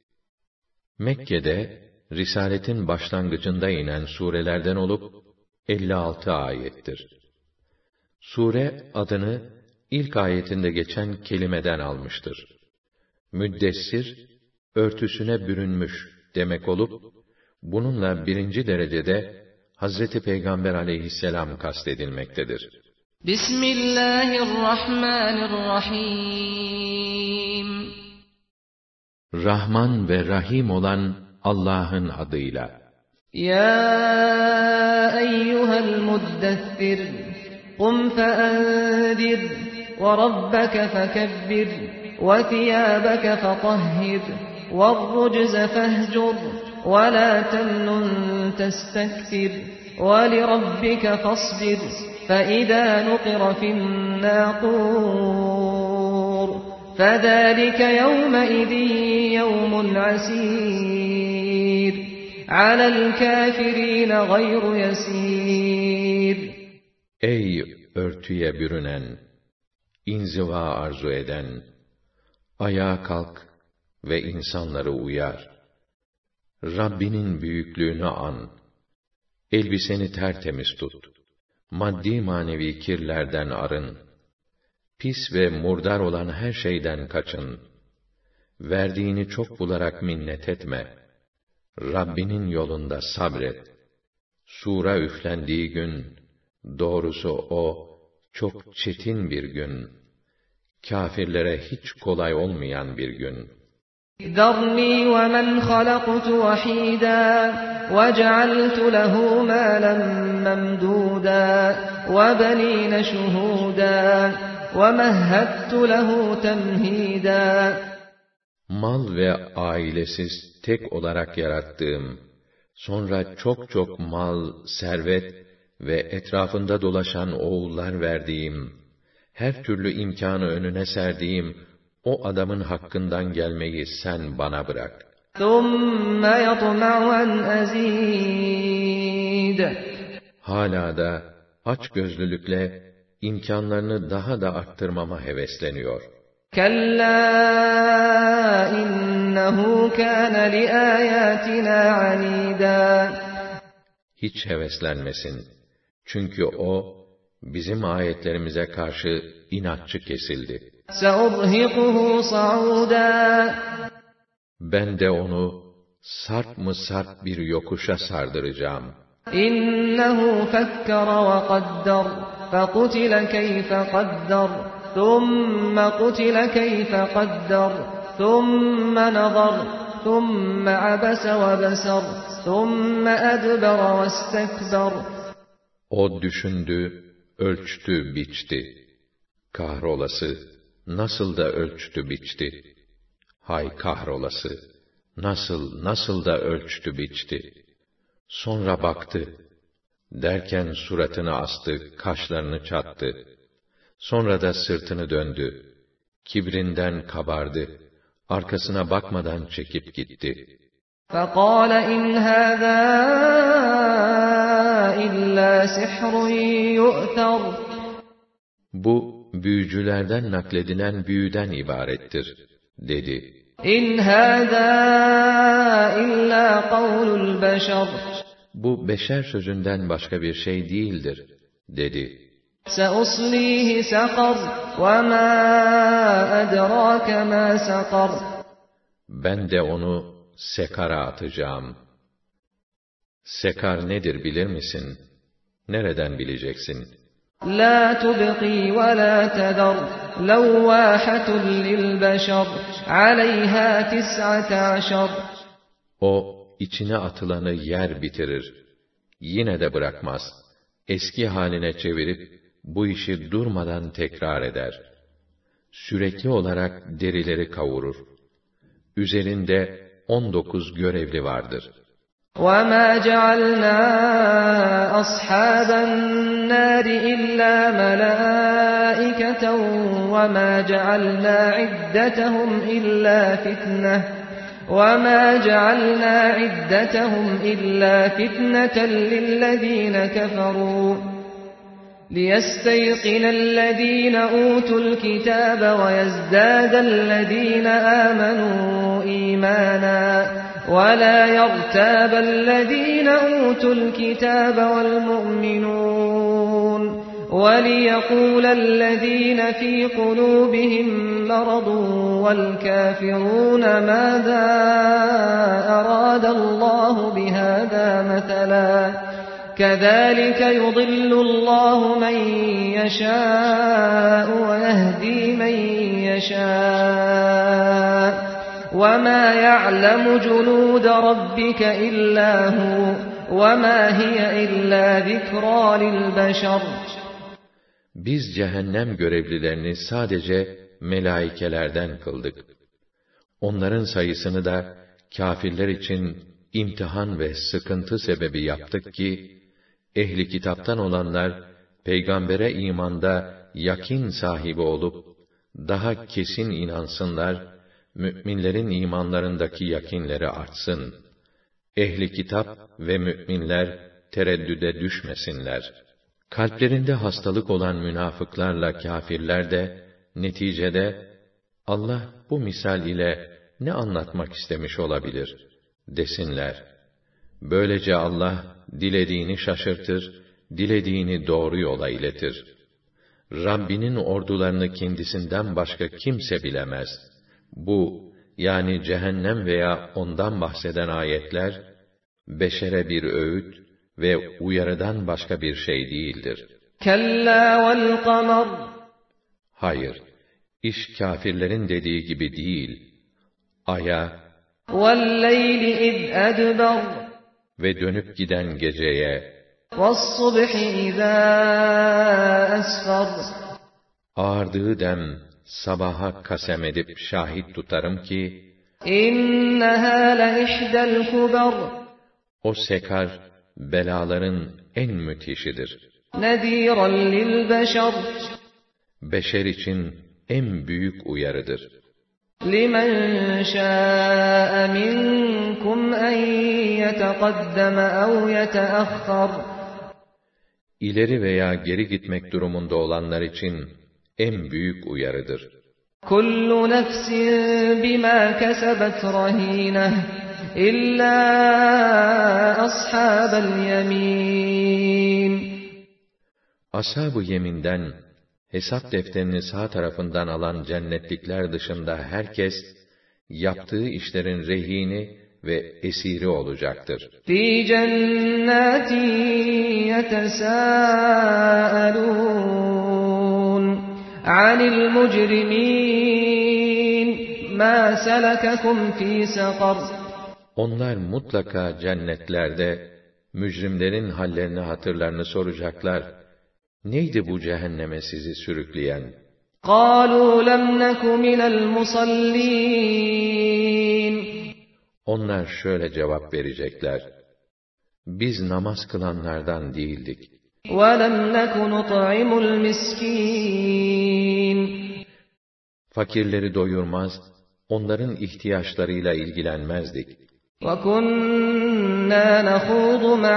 Mekke'de risaletin başlangıcında inen surelerden olup elli altı ayettir. Sure adını ilk ayetinde geçen kelimeden almıştır. Müddessir, örtüsüne bürünmüş demek olup, bununla birinci derecede Hazreti Peygamber aleyhisselam kastedilmektedir. Bismillahirrahmanirrahim. Rahman ve Rahim olan Allah'ın adıyla. Ya eyyuhel muddessir, kum feenzir, ve rabbeke fekebbir, ve thiyâbeke fetahhir, ve rrucze fehcur, ve la temnun testekfir, ve lirabbike fasbir, فَإِذَا نُقِرَ فِي النَّاقُورِ فَذَلِكَ يَوْمَئِذٍ يَوْمٌ عَسِيرٌ عَلَى الْكَافِرِينَ غَيْرُ يَسِيرٌ. Ey örtüye bürünen, inziva arzu eden, ayağa kalk ve insanları uyar. Rabbinin büyüklüğünü an, elbiseni tertemiz tut. maddi manevi kirlerden arın. Pis ve murdar olan her şeyden kaçın. Verdiğini çok bularak minnet etme. Rabbinin yolunda sabret. Sura üflendiği gün, doğrusu o, çok çetin bir gün. Kâfirlere hiç kolay olmayan bir gün. ذَرْنِي وَمَنْ خَلَقْتُ وَحِيدًا وَجَعَلْتُ لَهُ مَالًا مَمْدُودًا وَبَنِينَ شُهُودًا وَمَهَّدتُّ لَهُ تَمْهِيدًا. Mal ve ailesiz tek olarak yarattığım, sonra çok çok mal, servet ve etrafında dolaşan oğullar verdiğim, her türlü imkânı önüne serdiğim o adamın hakkından gelmeyi sen bana bırak. ثُمَّ يَطْمَعُ أَنْ أَزِيدَ. Hala da açgözlülükle imkânlarını daha da arttırmama hevesleniyor. كَلَّا إِنَّهُ كَانَ لِآيَاتِنَا عَنِيدًا. Hiç heveslenmesin. Çünkü o, bizim ayetlerimize karşı inatçı kesildi. سَأُرْهِقُهُ صَعُودًا. Ben de onu sarp mı sarp bir yokuşa sardıracağım. إِنَّهُ فَكَّرَ وَقَدَّرَ فَقُتِلَ كَيْفَ قَدَّرَ ثُمَّ قُتِلَ كَيْفَ قَدَّرَ ثُمَّ نَظَرَ ثُمَّ عَبَسَ وَبَسَرَ ثُمَّ أَدْبَرَ وَاسْتَكْبَرَ. O düşündü, ölçtü, biçti. Kahrolası, nasıl da ölçtü, biçti. Hay kahrolası, nasıl, nasıl da ölçtü, biçti. Sonra baktı, derken suratını astı, kaşlarını çattı. Sonra da sırtını döndü. Kibrinden kabardı. Arkasına bakmadan çekip gitti. فَقَالَ إِنْ هَذَا إِلَّا سِحْرٌ يُؤْثَرُ. Bu, büyücülerden nakledilen büyüden ibarettir, dedi. İn hâzâ illâ kavlul beşer. Bu, beşer sözünden başka bir şey değildir, dedi. سَأُصْلِيهِ سَقَرَ وَمَا أَدْرَاكَ مَا سَقَرَ. Ben de onu sekara atacağım. Sekar nedir bilir misin? Nereden bileceksin? لَا تُبْقِي وَلَا تَذَرُ لَوَّاحَةٌ لِلْبَشَرِ عَلَيْهَا تِسْعَةَ عَشَرَ. O, içine atılanı yer bitirir. Yine de bırakmaz. Eski haline çevirip, bu işi durmadan tekrar eder. Sürekli olarak derileri kavurur. Üzerinde on dokuz görevli vardır. وَمَا جَعَلْنَا أَصْحَابَ النَّارِ إِلَّا مَلَائِكَةً وَمَا جَعَلْنَا عِدَّتَهُمْ إِلَّا فِتْنَةً وَمَا جَعَلْنَا عِدَّتَهُمْ إِلَّا فِتْنَةً لِلَّذِينَ كَفَرُوا لِيَسْتَيْقِنَ الَّذِينَ أُوتُوا الْكِتَابَ وَيَزْدَادَ الَّذِينَ آمَنُوا إِيمَانًا وَلَا يَرْتَابَ الَّذِينَ أُوتُوا الْكِتَابَ وَالْمُؤْمِنُونَ وَلِيَقُولَ الَّذِينَ فِي قُلُوبِهِم مَّرَضٌ وَالْكَافِرُونَ مَاذَا أَرَادَ اللَّهُ بِهَذَا مَثَلًا كَذَلِكَ يُضِلُّ اللَّهُ مَن يَشَاءُ وَيَهْدِي مَن يَشَاءُ وَمَا يَعْلَمُ جُنُودَ رَبِّكَ إِلَّا هُوَ وَمَا هِيَ إِلَّا ذِكْرَى لِلْبَشَرِ. Biz cehennem görevlilerini sadece melaikelerden kıldık. Onların sayısını da kâfirler için imtihan ve sıkıntı sebebi yaptık ki, ehli kitaptan olanlar, peygambere imanda yakin sahibi olup, daha kesin inansınlar, mü'minlerin imanlarındaki yakinleri artsın. Ehli kitap ve mü'minler tereddüde düşmesinler. Kalplerinde hastalık olan münafıklarla kâfirler de, neticede, Allah bu misal ile ne anlatmak istemiş olabilir, desinler. Böylece Allah, dilediğini şaşırtır, dilediğini doğru yola iletir. Rabbinin ordularını kendisinden başka kimse bilemez. Bu, yani cehennem veya ondan bahseden ayetler, beşere bir öğüt ve uyarıdan başka bir şey değildir. Kella vel kamer. Hayır, iş kâfirlerin dediği gibi değil. Aya vel leyli iz edber. Ve dönüp giden geceye ve's-subhi izâ esfer. Ağardığı dem sabaha kasem edip şahit tutarım ki İnnehâ le'ihdel kuber. O sekar belaların en müthişidir. Nedîran lil beşer. Beşer için en büyük uyarıdır. لِمَنْ شَاءَ مِنْكُمْ أَنْ يَتَقَدَّمَ أَوْ يَتَأَخَّرَ. İleri veya geri gitmek durumunda olanlar için en büyük uyarıdır. كُلُّ نَفْسٍ بِمَا كَسَبَتْ رَهِينَةٌ إِلَّا أَصْحَابَ الْيَمِينِ. Ashab-ı yeminden hesap defterini sağ tarafından alan cennetlikler dışında herkes, yaptığı işlerin rehini ve esiri olacaktır. فِي جَنَّاتٍ يَتَسَاءَلُونَ عَنِ الْمُجْرِمِينَ مَا سَلَكَكُمْ فِي سَقَرَ. Onlar mutlaka cennetlerde, mücrimlerin hallerini hatırlarını soracaklar. Neydi bu cehenneme sizi sürükleyen? قَالُوا لَمْ نَكُ مِنَ الْمُصَلِّينَ. Onlar şöyle cevap verecekler: Biz namaz kılanlardan değildik. وَلَمْ نَكُ نُطْعِمُ الْمِسْكِينَ. Fakirleri doyurmaz, onların ihtiyaçlarıyla ilgilenmezdik. وَكُنَّا نَخُوضُ مَعَ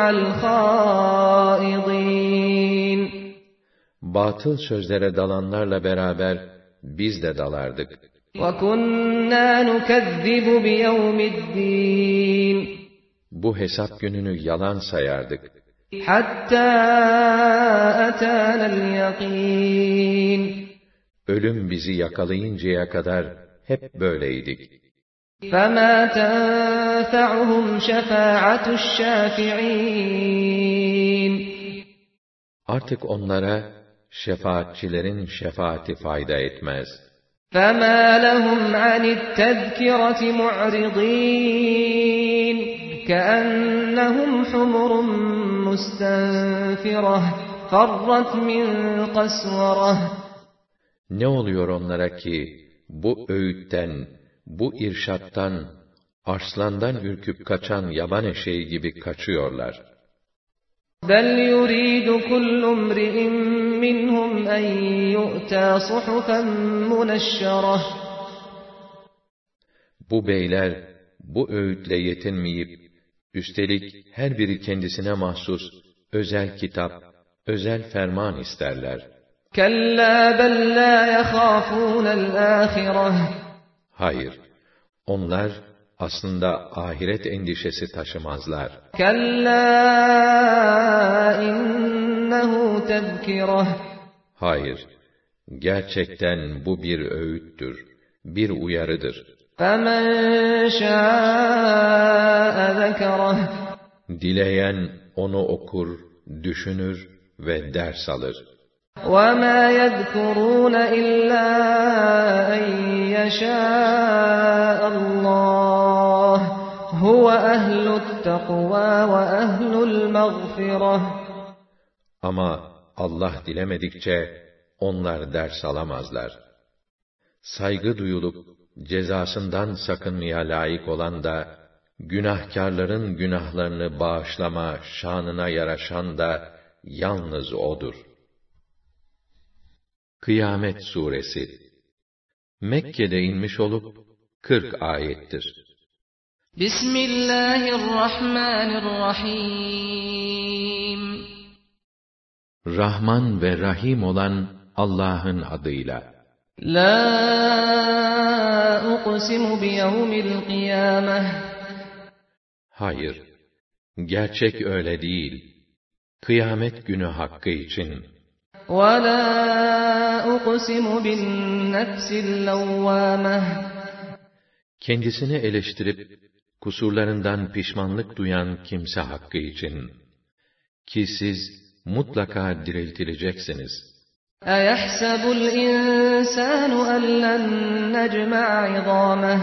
الْخَائِضِينَ. Batıl sözlere dalanlarla beraber biz de dalardık. وَكُنَّا نُكَذِّبُ بِيَوْمِ الدِّينِ. Bu hesap gününü yalan sayardık. حَتَّى أَتَانَا الْيَقِينَ. Ölüm bizi yakalayıncaya kadar hep böyleydik. فَمَا تَنْفَعُهُمْ شَفَاعَةُ الشَّافِعِينَ. Artık onlara şefaatçilerin şefaati fayda etmez. فَمَا لَهُمْ عَنِ التَّذْكِرَةِ مُعْرِضِينَ كَأَنَّهُمْ حُمُرٌ مُسْتَنْفِرَةٌ فَرَّتْ مِنْ قَسْوَرَةٍ. Ne oluyor onlara ki bu öğütten, bu irşattan, arslandan ürküp kaçan yaban eşeği gibi kaçıyorlar. بَلْ يُرِيدُ كُلُّ امْرِئٍ مِّنْهُمْ أَنْ يُؤْتَى صُحُفًا مُنَشَّرَةً. Bu beyler bu öğütle yetinmeyip, üstelik her biri kendisine mahsus özel kitap, özel ferman isterler. كَلَّا بَلْ لَا يَخَافُونَ الْآخِرَةَ. Hayır, onlar aslında ahiret endişesi taşımazlar. كَلَّا إِنَّهُ تَذْكِرَةٌ. Hayır, gerçekten bu bir öğüttür, bir uyarıdır. فَمَنْ شَاءَ ذَكَرَهُ. Dileyen onu okur, düşünür ve ders alır. وَمَا يَذْكُرُونَ إِلَّا أَنْ يَشَاءَ اللّٰهُ هُوَ أَهْلُ التَّقْوَى وَأَهْلُ الْمَغْفِرَةِ. Ama Allah dilemedikçe onlar ders alamazlar. Saygı duyulup cezasından sakınmaya layık olan da, günahkarların günahlarını bağışlama şanına yaraşan da yalnız O'dur. Kıyamet Suresi Mekke'de inmiş olup kırk ayettir. Bismillahirrahmanirrahim. Rahman ve Rahim olan Allah'ın adıyla. La uqsimu biyevmil kıyameh. Hayır, gerçek öyle değil. Kıyamet günü hakkı için. وَلَا أُقْسِمُ بِالنَّفْسِ اللَّوَّامَةِ Kendisini eleştirip, kusurlarından pişmanlık duyan kimse hakkı için. Ki siz mutlaka diriltileceksiniz. أَيَحْسَبُ الْإِنسَانُ أَنْ لَنْ نَجْمَعَ عِظَامَهُ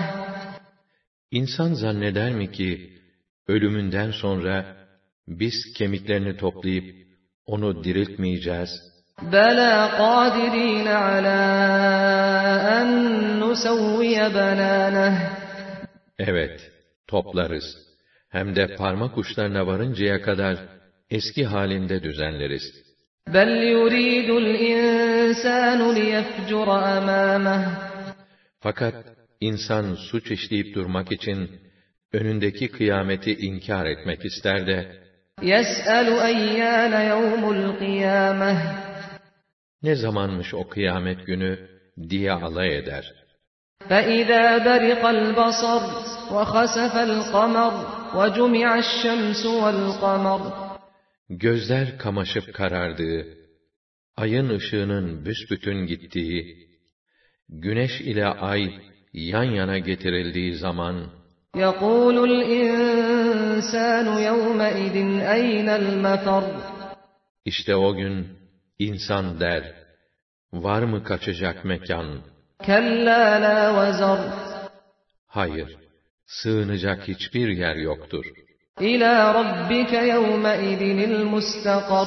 İnsan zanneder mi ki, ölümünden sonra, biz kemiklerini toplayıp, onu diriltmeyeceğiz? بَلَى قَادِرِينَ عَلَى أَنْ نُسَوِّيَ بَنَانَهُ Evet, toplarız. Hem de parmak uçlarına varıncaya kadar, eski halinde düzenleriz. بَلْ يُرِيدُ الْإِنسَانُ لِيَفْجُرَ أَمَامَهُ Fakat, insan suç işleyip durmak için, önündeki kıyameti inkar etmek ister de, يَسْأَلُ أَيَّانَ يَوْمُ الْقِيَامَةِ ne zamanmış o kıyamet günü, diye alay eder. فَإِذَا بَرِقَ الْبَصَرُ وَخَسَفَ الْقَمَرُ وَجُمِعَ الشَّمْسُ وَالْقَمَرُ Gözler kamaşıp karardığı, ayın ışığının büsbütün gittiği, güneş ile ay yan yana getirildiği zaman, يَقُولُ الْإِنسَانُ يَوْمَئِذٍ أَيْنَ الْمَفَرُّ İşte o gün, insan der, var mı kaçacak mekan? كَلَّا لَا وَزَرَ Hayır, sığınacak hiçbir yer yoktur. إِلَى رَبِّكَ يَوْمَئِذٍ الْمُسْتَقَرُّ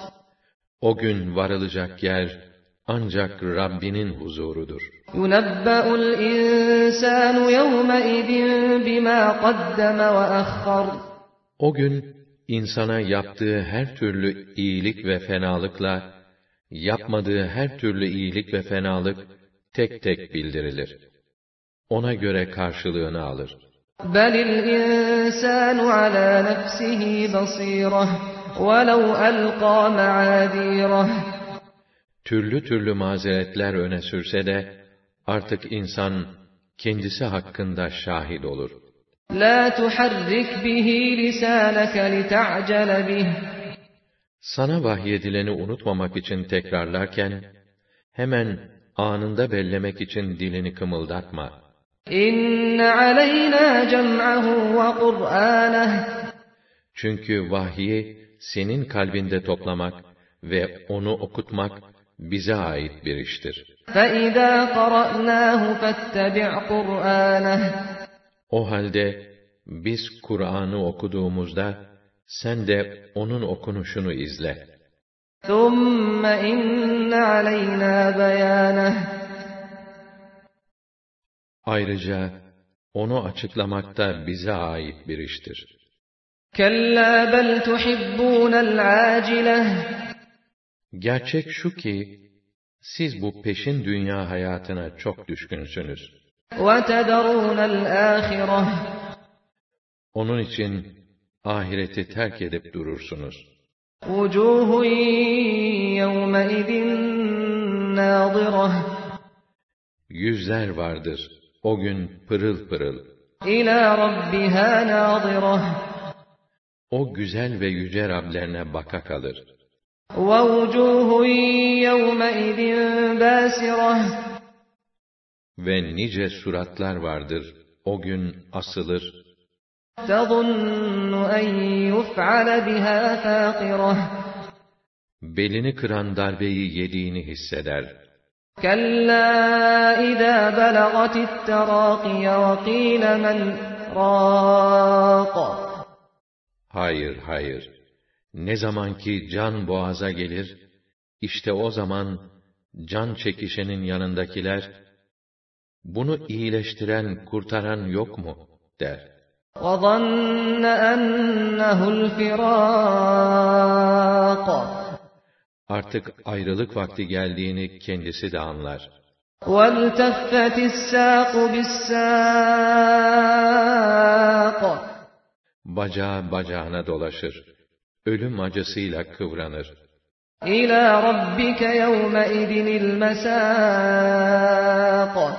O gün varılacak yer, ancak Rabbinin huzurudur. يُنَبَّأُ الْإِنسَانُ يَوْمَئِذٍ بِمَا قَدَّمَ وَأَخَّرَ O gün, insana yaptığı her türlü iyilik ve fenalıkla, yapmadığı her türlü iyilik ve fenalık, tek tek bildirilir. Ona göre karşılığını alır. بَلِ الْإِنسَانُ عَلَى نَفْسِهِ بَصِيرَةٌ وَلَوْ أَلْقَى مَعَاذِيرَهُ Türlü türlü mazeretler öne sürse de, artık insan, kendisi hakkında şahit olur. لَا تُحَرِّكْ بِهِ لِسَانَكَ لِتَعْجَلَ بِهِ Sana vahyedileni unutmamak için tekrarlarken, hemen anında bellemek için dilini kımıldatma. إِنَّ عَلَيْنَا جَمْعَهُ وَقُرْآنَهُ Çünkü vahyi senin kalbinde toplamak ve onu okutmak bize ait bir iştir. فَإِذَا قَرَأْنَاهُ فَاتَّبِعْ قُرْآنَهُ O halde biz Kur'an'ı okuduğumuzda sen de onun okunuşunu izle. ثُمَّ إِنَّ عَلَيْنَا بَيَانَهُ Ayrıca onu açıklamak da bize ait bir iştir. كَلَّا بَلْ تُحِبُّونَ الْعَاجِلَةَ Gerçek şu ki, siz bu peşin dünya hayatına çok düşkünsünüz. وَتَذَرُونَ الْآخِرَةَ Onun için ahireti terk edip durursunuz. وُجُوهٌ يَوْمَئِذٍ نَاظِرَةٌ Yüzler vardır, o gün pırıl pırıl. إِلَى رَبِّهَا نَاظِرَةٌ O güzel ve yüce Rablerine baka kalır. وَوُجُوهٌ يَوْمَئِذٍ بَاسِرَةٌ Ve nice suratlar vardır, o gün asılır. تَظُنُّ أَنْ يُفْعَلَ بِهَا فَاقِرَةٌ Belini kıran darbeyi yediğini hisseder. كَلَّا إِذَا بَلَغَتِ التَّرَاقِيَ وَقِيلَ مَنْ رَاقٍ Hayır, hayır. Ne zaman ki can boğaza gelir, işte o zaman can çekişenin yanındakiler, bunu iyileştiren, kurtaran yok mu? Der. وَظَنَّ أَنَّهُ الْفِرَاقُ Artık ayrılık vakti geldiğini kendisi de anlar. وَالْتَفَّتِ السَّاقُ بِالسَّاقِ Bacağı bacağına dolaşır. Ölüm acısıyla kıvranır. إِلَى رَبِّكَ يَوْمَئِذٍ الْمَسَاقُ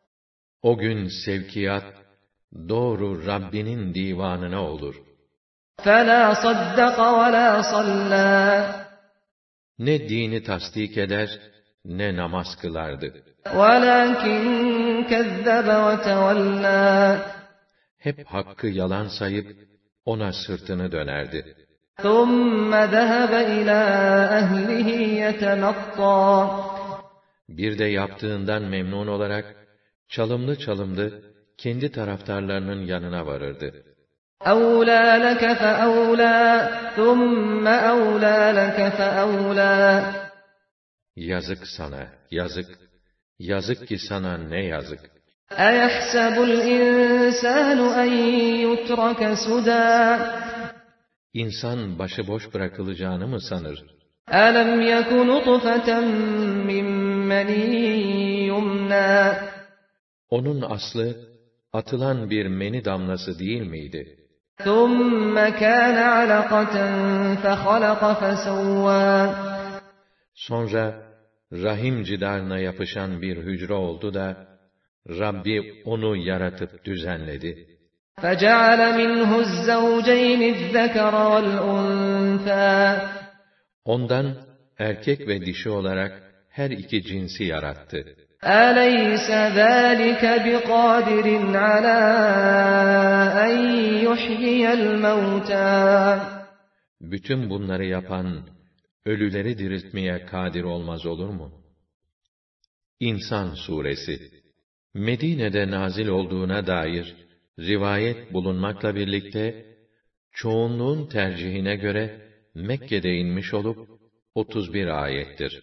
O gün sevkiyat, doğru Rabbinin divanına olur. فَلَا صَدَّقَ وَلَا صَلَّى Ne dini tasdik eder, ne namaz kılardı. وَلَكِنْ كَذَّبَ وَتَوَلَّى Hep hakkı yalan sayıp, ona sırtını dönerdi. ثُمَّ ذَهَبَ إِلَى أَهْلِهِ يَتَمَطَّى Bir de yaptığından memnun olarak, çalımlı çalımlı, kendi taraftarlarının yanına varırdı. أَوْلَى لَكَ فَأَوْلَى ثُمَّ أَوْلَى لَكَ فَأَوْلَى Yazık sana, yazık. Yazık ki sana ne yazık. أَيَحْسَبُ الْإِنسَانُ أَنْ يُتْرَكَ سُدًى İnsan başıboş bırakılacağını mı sanır? أَلَمْ يَكُ نُطْفَةً مِّن مَّنِيٍّ يُمْنَىٰ Onun aslı, atılan bir meni damlası değil miydi? ثُمَّ كَانَ عَلَقَةً فَخَلَقَ فَسَوَّىٰ Sonra, rahim cidarına yapışan bir hücre oldu da, Rabbi onu yaratıp düzenledi. فَجَعَلَ مِنْهُ الزَّوْجَيْنِ الذَّكَرَ وَالْأُنثَىٰ Ondan, erkek ve dişi olarak, her iki cinsi yarattı. أَلَيْسَ ذَٰلِكَ بِقَادِرٍ عَلَىٰ أَنْ يُحْيِيَ الْمَوْتَىٰ Bütün bunları yapan, ölüleri diriltmeye kadir olmaz olur mu? İnsan Suresi Medine'de nazil olduğuna dair rivayet bulunmakla birlikte, çoğunluğun tercihine göre Mekke'de inmiş olup otuz bir ayettir.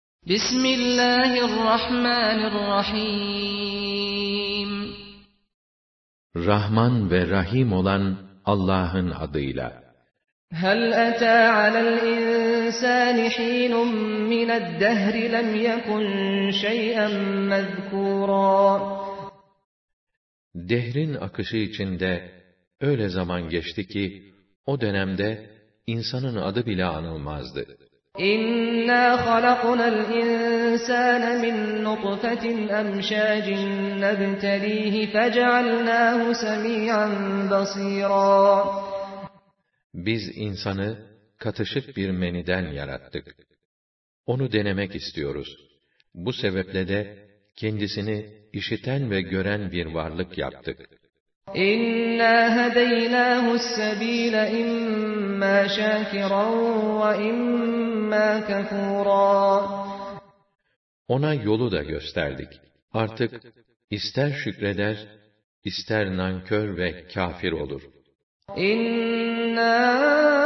Bismillahirrahmanirrahim. Rahman ve Rahim olan Allah'ın adıyla. هَلْ أَتَى عَلَى الْإِنسَانِ حِينٌ مِّنَ الدَّهْرِ لَمْ يَكُنْ شَيْئًا مَذْكُورًا Dehrin akışı içinde öyle zaman geçti ki, o dönemde insanın adı bile anılmazdı. İnna halaqnal insana min nutfatin amshajin nabtalihi fec'alnahu semi'an basira. Biz insanı katışık bir meniden yarattık. Onu denemek istiyoruz. Bu sebeple de kendisini işiten ve gören bir varlık yaptık. İnna hedeynahu's sebile imma şakiran ve imma kafura. Ona yolu da gösterdik. Artık ister şükreder, ister nankör ve kafir olur. İnna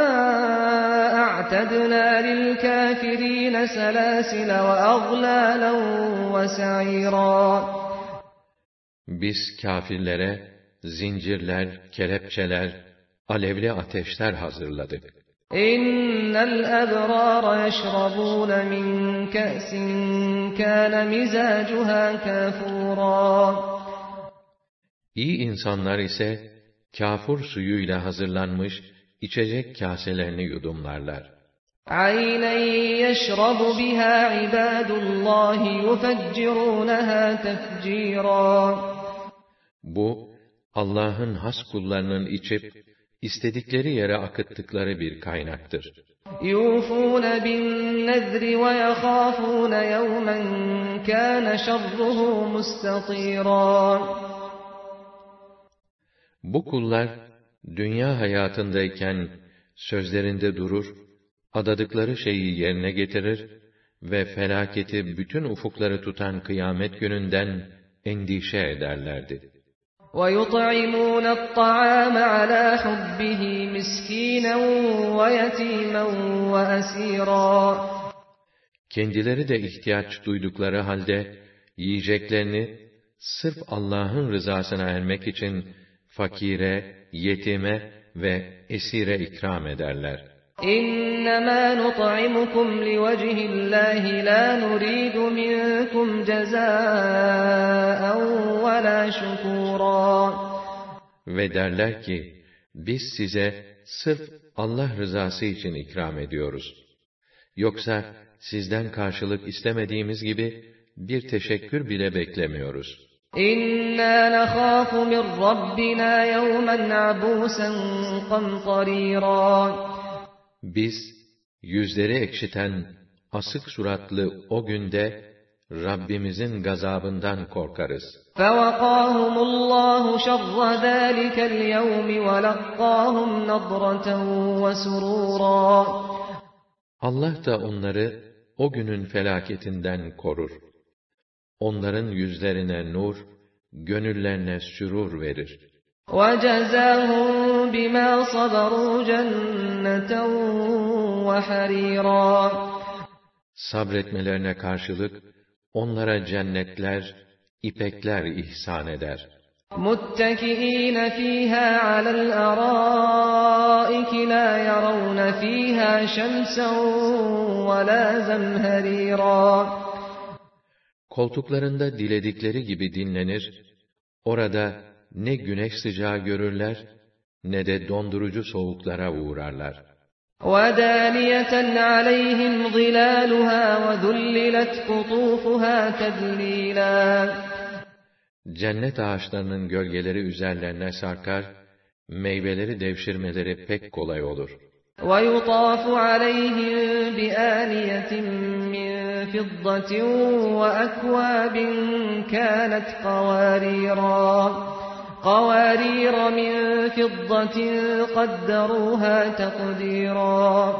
a'tadna lil kafirine selasile ve aglalan ve sa'ira. Biz kâfirlere zincirler, kelepçeler, alevli ateşler hazırladık. İnnel ebrâre yeşrabûne min ke'sin kâne mizacuhâ kâfûrâ. İyi insanlar ise, kâfur suyuyla hazırlanmış içecek kaselerini yudumlarlar. عَيْنًا يَشْرَبُ بِهَا عِبَادُ اللّٰهِ يُفَجِّرُونَهَا تَفْجِيرًا. Bu, Allah'ın has kullarının içip, istedikleri yere akıttıkları bir kaynaktır. يُوفُونَ بِالنَّذْرِ وَيَخَافُونَ يَوْمًا كَانَ شَرُّهُ مُسْتَطِيرًا. Bu kullar, dünya hayatındayken, sözlerinde durur, adadıkları şeyi yerine getirir ve felaketi bütün ufukları tutan kıyamet gününden endişe ederlerdi. وَيُطْعِمُونَ الطَّعَامَ عَلَى حُبِّهِ مِسْكِينًا وَيَتِيمًا وَأَسِيرًا. Kendileri de ihtiyaç duydukları halde, yiyeceklerini, sırf Allah'ın rızasına ermek için, fakire, yetime ve esire ikram ederler. İnnemâ nut'imukum liwejhillâhi lâ nurîdu minkum cezâen ve lâ şukûrâ. Ve derler ki, biz size sırf Allah rızası için ikram ediyoruz. Yoksa sizden karşılık istemediğimiz gibi bir teşekkür bile beklemiyoruz. İnna nakhafu min rabbina yawman abusan qamtarira. Biz, yüzleri ekşiten, asık suratlı o günde, Rabbimizin gazabından korkarız. فَوَقَاهُمُ اللّٰهُ شَرَّ ذَٰلِكَ الْيَوْمِ وَلَقَّاهُمْ نَضْرَةً وَسُرُورًا. Allah da onları o günün felaketinden korur. Onların yüzlerine nur, gönüllerine sürur verir. وَجَزَاهُمْ بِمَا صَبَرُوا جَنَّةً وَحَرِيرًا. Sabretmelerine karşılık, onlara cennetler, ipekler ihsan eder. مُتَّكِئِينَ فِيهَا عَلَى الْأَرَائِكِ لَا يَرَوْنَ فِيهَا شَمْسًا وَلَا زَمْهَرِيرًا. Koltuklarında diledikleri gibi dinlenir, orada ne güneş sıcağı görürler, ne de dondurucu soğuklara uğrarlar. وَدَانِيَةً عَلَيْهِمْ ظِلَالُهَا وَذُلِّلَتْ قُطُوفُهَا تَذْلِيلًا. Cennet ağaçlarının gölgeleri üzerlerine sarkar, meyveleri devşirmeleri pek kolay olur. وَيُطَافُ عَلَيْهِمْ بِآنِيَةٍ مِّن فِضَّةٍ وَأَكْوَابٍ كَانَتْ قَوَارِيرَا قَوَارِيرَ مِن فِضَّةٍ قَدَّرُوهَا تَقْدِيرًا.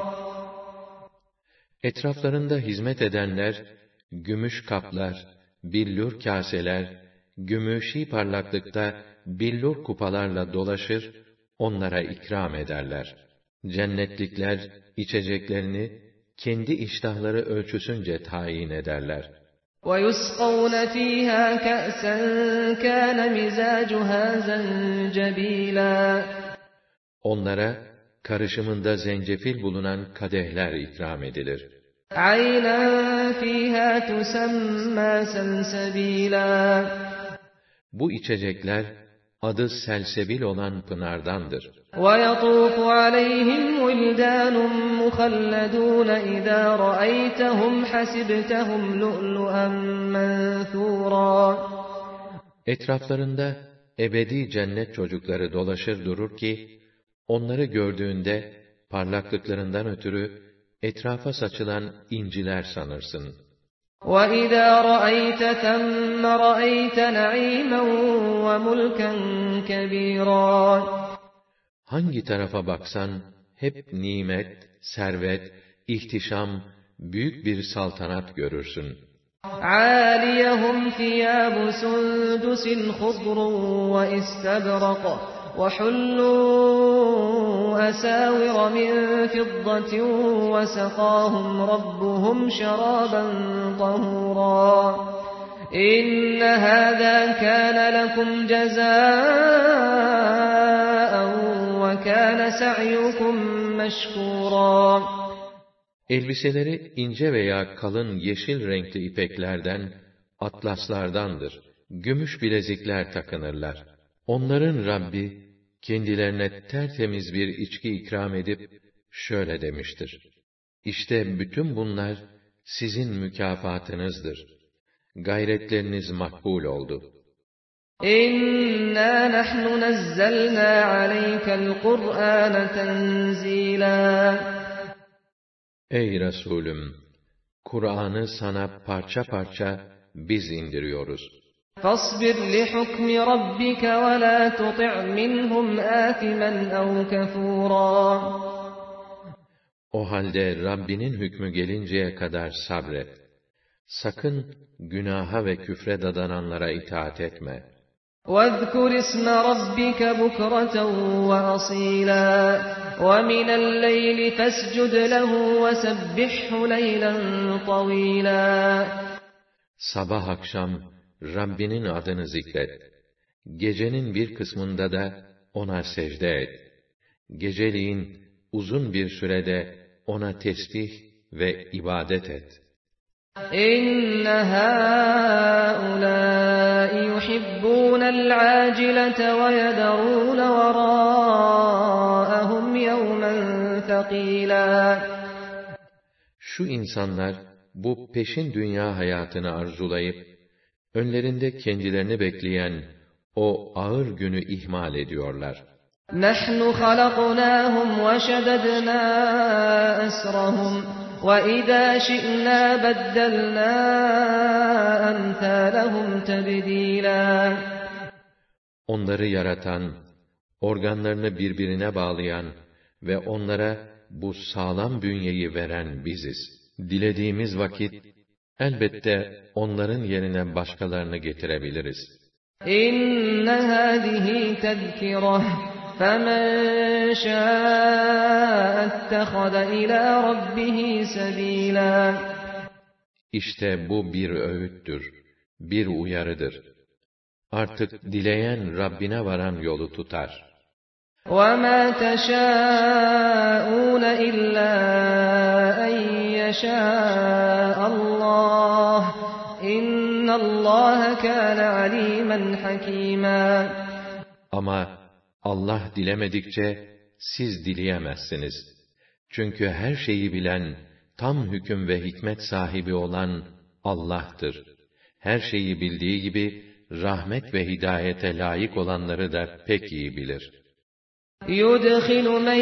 Etraflarında hizmet edenler, gümüş kaplar, billur kaseler, gümüşi parlaklıkta billur kupalarla dolaşır, onlara ikram ederler. Cennetlikler, içeceklerini, kendi iştahları ölçüsünce tayin ederler. وَيُسْقَوْنَ فِيهَا كَأْسًا كَانَ مِزَاجُهَا زَنْجَبِيلًا. Onlara, karışımında zencefil bulunan kadehler ikram edilir. عَيْنًا فِيهَا تُسَمَّى سَلْسَبِيلًا. Bu içecekler, adı selsebil olan pınardandır. وَيَطُوفُ عَلَيْهِمْ وِلْدَانٌ مُخَلَّدُونَ إِذَا رَأَيْتَهُمْ حَسِبْتَهُمْ لُؤْلُؤًا مَنْثُورًا. Etraflarında ebedi cennet çocukları dolaşır durur ki, onları gördüğünde parlaklıklarından ötürü etrafa saçılan inciler sanırsın. وَإِذَا رَأَيْتَ ثَمَّ رَأَيْتَ نَعِيمًا وَمُلْكًا كَبِيرًا. Hangi tarafa baksan hep nimet, servet, ihtişam, büyük bir saltanat görürsün. عَالِيَهُمْ ثِيَابُ سُنْدُسٍ خُضْرٌ وَإِسْتَبْرَقٌ وَحُلُّوا أَسَاوِرَ مِنْ فِضَّةٍ وَسَقَاهُمْ رَبُّهُمْ شَرَابًا طَهُورًا. إِنَّ هَذَا كَانَ لَكُمْ جَزَاءً وَكَانَ سَعْيُكُمْ مَشْكُورًا. Elbiseleri ince veya kalın yeşil renkli ipeklerden, atlaslardandır. Gümüş bilezikler takınırlar. Onların Rabbi, kendilerine tertemiz bir içki ikram edip, şöyle demiştir: İşte bütün bunlar, sizin mükafatınızdır. Gayretleriniz makbul oldu. İnna nahnu nazzalna aleykel Kur'an tenzila. Ey Resulüm! Kur'an'ı sana parça parça biz indiriyoruz. فَاصْبِرْ لِحُكْمِ رَبِّكَ وَلَا تُطِعْ مِنْهُمْ آثِمًا أَوْ كَفُورًا. O halde Rabbinin hükmü gelinceye kadar sabret. Sakın günaha ve küfre dadananlara itaat etme. وَاذْكُرِ اسْمَ رَبِّكَ بُكْرَةً وَأَصِيلًا وَمِنَ اللَّيْلِ فَاسْجُدْ لَهُ وَسَبِّحْهُ لَيْلًا طَوِيلًا. Sabah akşam Rabbinin adını zikret. Gecenin bir kısmında da ona secde et. Geceliğin uzun bir sürede ona tesbih ve ibadet et. İnne hâulâi yuhibbûnel âcilete ve yederûne verâehum yevmen thekîlâ. Şu insanlar bu peşin dünya hayatını arzulayıp Önlerinde kendilerini bekleyen o ağır günü ihmal ediyorlar. نَحْنُ خَلَقْنَاهُمْ وَشَدَدْنَا أَسْرَهُمْ وَإِذَا شِئْنَا بَدَّلْنَا أَمْثَالَهُمْ تَبْدِيلًا. Onları yaratan, organlarını birbirine bağlayan ve onlara bu sağlam bünyeyi veren biziz. Dilediğimiz vakit, elbette onların yerine başkalarını getirebiliriz. إِنَّ هَذِهِ تَذْكِرَةٌ فَمَنْ شَاءَ اتَّخَذَ إِلَى رَبِّهِ سَبِيلًا. İşte bu bir öğüttür, bir uyarıdır. Artık dileyen Rabbine varan yolu tutar. وَمَا تَشَاءُونَ إِلَّا أَنْ يَشَاءَ اللّٰهُ إِنَّ اللّٰهَ كَانَ عَلِيمًا حَكِيمًا. Ama Allah dilemedikçe siz dileyemezsiniz. Çünkü her şeyi bilen, tam hüküm ve hikmet sahibi olan Allah'tır. Her şeyi bildiği gibi, rahmet ve hidayete layık olanları da pek iyi bilir. يُدْخِلُ مَنْ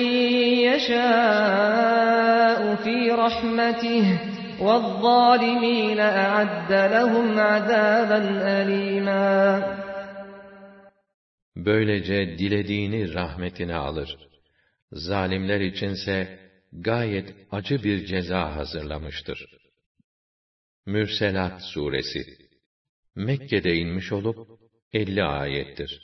يَشَاءُ فِي رَحْمَتِهِ وَالظَّالِمِينَ أَعَدَّ لَهُمْ عَذَابًا أَلِيمًا. Böylece dilediğini rahmetine alır. Zalimler içinse gayet acı bir ceza hazırlamıştır. Mürselat Suresi Mekke'de inmiş olup elli ayettir.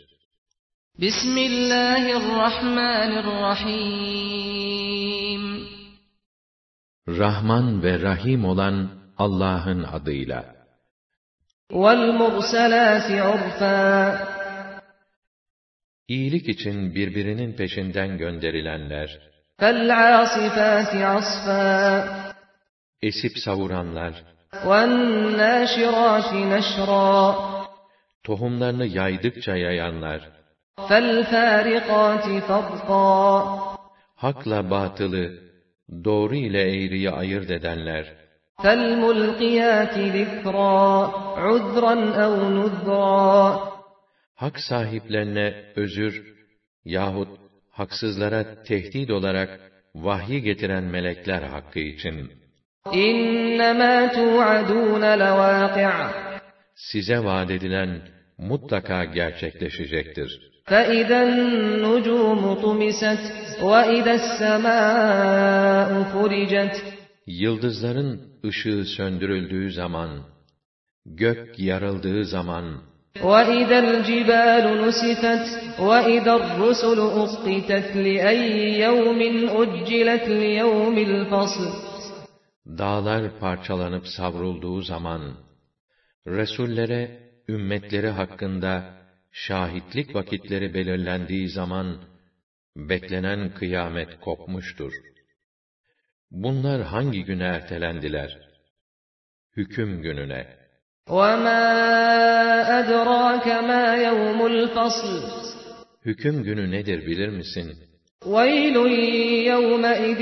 Bismillahirrahmanirrahim. Rahman ve Rahim olan Allah'ın adıyla. وَالْمُرْسَلَاتِ عُرْفًا. İyilik için birbirinin peşinden gönderilenler, فَالْعَاصِفَاتِ عَصْفًا. esip savuranlar, وَالنَّاشِرَاتِ نَشْرًا. tohumlarını yaydıkça yayanlar, فَالْفَارِقَاتِ فَرْقًا. hakla batılı, doğru ile eğriyi ayırt edenler, فَالْمُلْقِيَاتِ ذِكْرًا عُذْرًا اَوْ نُذْرًا. hak sahiplerine özür yahut haksızlara tehdit olarak vahyi getiren melekler hakkı için. İnnemâ tu'adûne levâki'. Size vaat edilen mutlaka gerçekleşecektir. فَإِذَا النُّجُومُ طُمِسَتْ وَإِذَا السَّمَاءُ فُرِجَتْ. Yıldızların ışığı söndürüldüğü zaman, gök yarıldığı zaman, وَإِذَا الْجِبَالُ نُسِفَتْ وَإِذَا الرُّسُلُ أُقِّتَتْ لِأَيِّ يَوْمٍ أُجِّلَتْ لِيَوْمِ الْفَصْلِ. Dağlar parçalanıp savrulduğu zaman, Resullere, ümmetleri hakkında şahitlik vakitleri belirlendiği zaman, beklenen kıyamet kopmuştur. Bunlar hangi güne ertelendiler? Hüküm gününe. وَمَا أَدْرَاكَ مَا يَوْمُ الْفَصْلِ. Hüküm günü nedir bilir misin? وَيْلٌ يَوْمَئِذٍ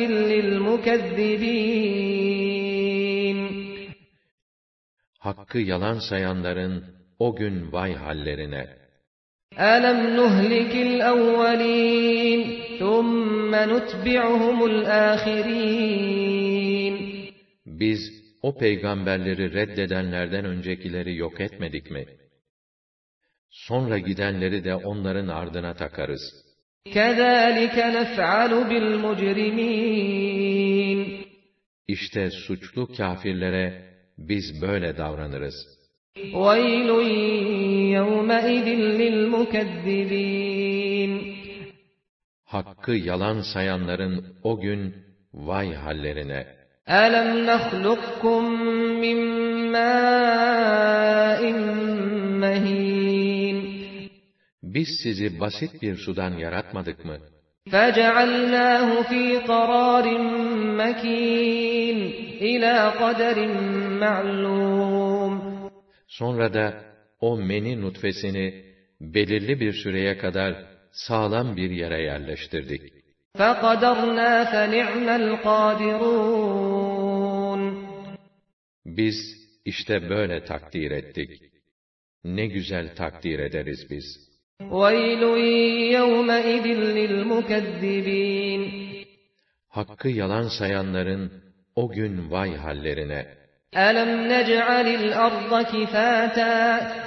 لِلْمُكَذِّبِينَ. Hakkı yalan sayanların o gün vay hallerine. أَلَمْ نُهْلِكِ الْأَوَّلِينَ ثُمَّ نُتْبِعُهُمُ الْآخِرِينَ. Biz o peygamberleri reddedenlerden öncekileri yok etmedik mi? Sonra gidenleri de onların ardına takarız. كَذَٰلِكَ نَفْعَلُ بِالْمُجْرِمِينَ. İşte suçlu kâfirlere biz böyle davranırız. وَيْلٌ يَوْمَئِذٍ لِلْمُكَذِّبِينَ. Hakkı yalan sayanların o gün vay hallerine. أَلَمْ نَخْلُقكُّم مِّن مَّاءٍ مَّهِينٍ. Biz sizi basit bir sudan yaratmadık mı? فَجَعَلْنَاهُ فِي قَرَارٍ مَّكِينٍ إِلَى قَدَرٍ مَّعْلُومٍ. Sonra da o meni nutfesini belirli bir süreye kadar sağlam bir yere yerleştirdik. فَقَدَرْنَا فَنِعْمَ الْقَادِرُونَ. Biz işte böyle takdir ettik. ne güzel takdir ederiz biz. وَيْلٌ يَوْمَئِذٍ لِلْمُكَذِّبِينَ Hakkı yalan sayanların o gün vay hallerine. أَلَمْ نَجْعَلِ الْأَرْضَ كِفَاتًا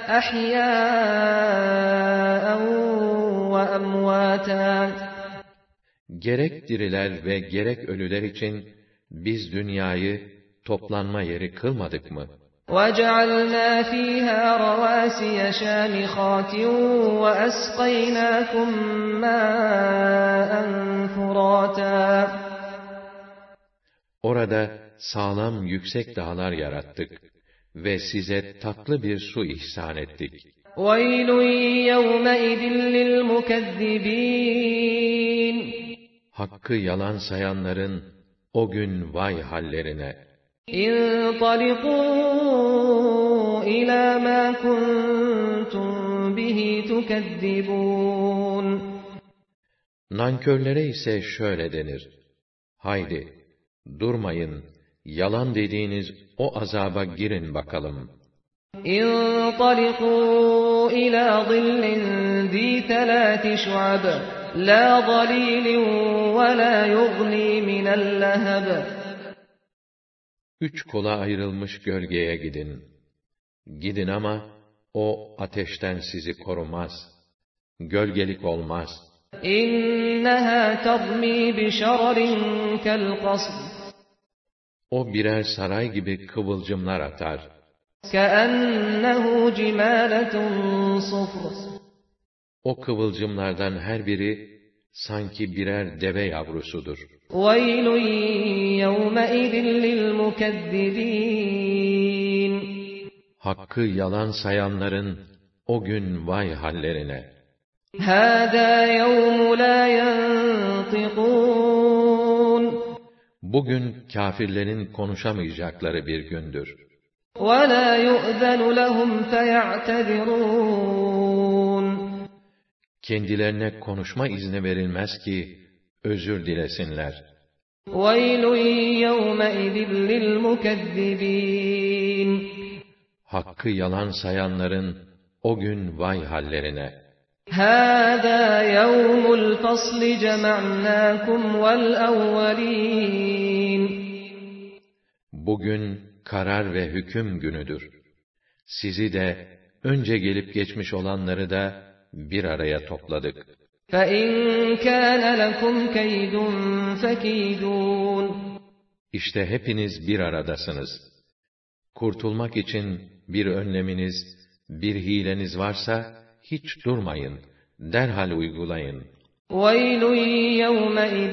أَحْيَاءً وَأَمْوَاتًا Gerek diriler ve gerek ölüler için biz dünyayı toplanma yeri kılmadık mı? وَجَعَلْنَا فِيهَا رَوَاسِيَ شَامِخَاتٍ وَأَسْقَيْنَاكُم مَّاءً فُرَاتًا Orada sağlam yüksek dağlar yarattık ve size tatlı bir su ihsan ettik. وَيْلٌ يَوْمَئِذٍ لِلْمُكَذِّبِينَ Hakkı yalan sayanların o gün vay hallerine. انطلقوا إلى ما كنتم به تكذبون Nankörlere ise şöyle denir: haydi, durmayın, yalan dediğiniz o azaba girin bakalım. انطلقوا إلى ظل ذي ثلاث شعب لا ظليل ولا يغني من اللهب Üç kola ayrılmış gölgeye gidin. Gidin ama o ateşten sizi korumaz. Gölgelik olmaz. İnneha termi bi şararin kel qasr. O birer saray gibi kıvılcımlar atar. Keennehu cimaletun sufr. O kıvılcımlardan her biri sanki birer deve yavrusudur. وَيْلٌ يَوْمَئِذٍ لِلْمُكَذِّبِينَ Hakkı yalan sayanların o gün vay hallerine. هَذَا يَوْمُ لَا يَنطِقُونَ Bugün kâfirlerin konuşamayacakları bir gündür. وَلَا يُؤْذَنُ لَهُمْ فَيَعْتَذِرُونَ Kendilerine konuşma izni verilmez ki özür dilesinler. وَيْلٌ يَوْمَئِذٍ لِلْمُكَذِّبِينَ Hakkı yalan sayanların o gün vay hallerine. هَذَا يَوْمُ الْفَصْلِ جَمَعْنَاكُمْ وَالْأَوَّلِينَ Bugün karar ve hüküm günüdür. Sizi de, önce gelip geçmiş olanları da bir araya topladık. فَاِنْ كَانَ لَكُمْ كَيْدٌ فَكِيدُونَ İşte hepiniz bir aradasınız. Kurtulmak için bir önleminiz, bir hileniz varsa, hiç durmayın, derhal uygulayın. وَيْلٌ يَوْمَئِذٍ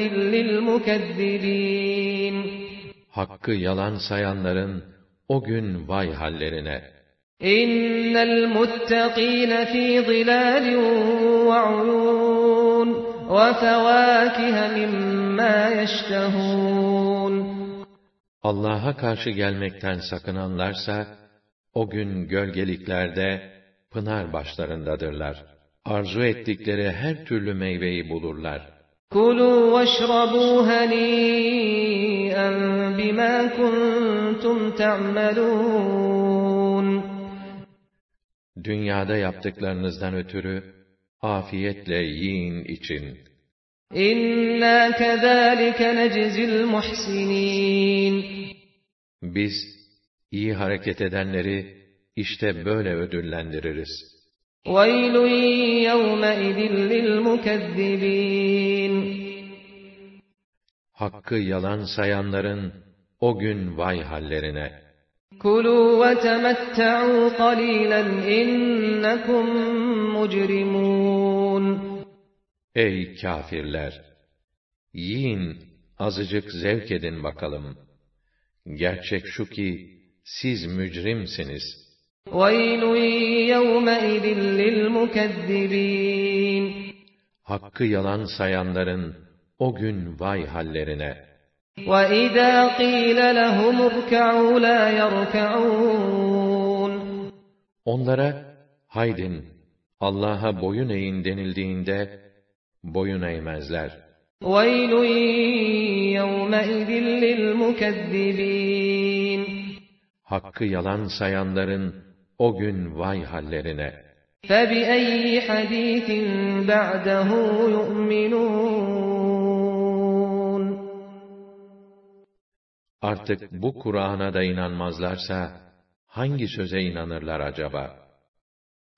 لِلْمُكَذِّبِينَ Hakkı yalan sayanların o gün vay hallerine. اِنَّ الْمُتَّقِينَ ف۪ي ظِلَالٍ وَعُيُونٍ وَفَوَاكِهَ مِمَّا يَشْتَهُونَ Allah'a karşı gelmekten sakınanlarsa, o gün gölgeliklerde, pınar başlarındadırlar. Arzu ettikleri her türlü meyveyi bulurlar. كُلُوا وَاشْرَبُوا هَنِيئًا بِمَا كُنْتُمْ تَعْمَلُونَ Dünyada yaptıklarınızdan ötürü, afiyetle yiyin için. İnna kezalike neczil muhsinin. Biz, iyi hareket edenleri, işte böyle ödüllendiririz. وَيْلٌ يَوْمَئِذٍ لِلْمُكَذِّبِينَ Hakkı yalan sayanların, o gün vay hallerine. كُلُوا وَتَمَتَّعُوا قَلِيلًا إِنَّكُمْ مُجْرِمُونَ Ey kâfirler! Yiyin, azıcık zevk edin bakalım. Gerçek şu ki, siz mücrimsiniz. وَيْلٌ يَوْمَئِذٍ لِلْمُكَذِّبِينَ Hakkı yalan sayanların, o gün vay hallerine. وَإِذَا قِيلَ لَهُمُ ارْكَعُوا لَا يَرْكَعُونَ Onlara, haydin, Allah'a boyun eğin denildiğinde, boyun eğmezler. وَيْلٌ يَوْمَئِذٍ لِلْمُكَذِّبِينَ Hakkı yalan sayanların, O gün vay hallerine. فَبِأَيِّ حَدِيثٍ بَعْدَهُ يُؤْمِنُونَ Artık bu Kur'an'a da inanmazlarsa hangi söze inanırlar acaba?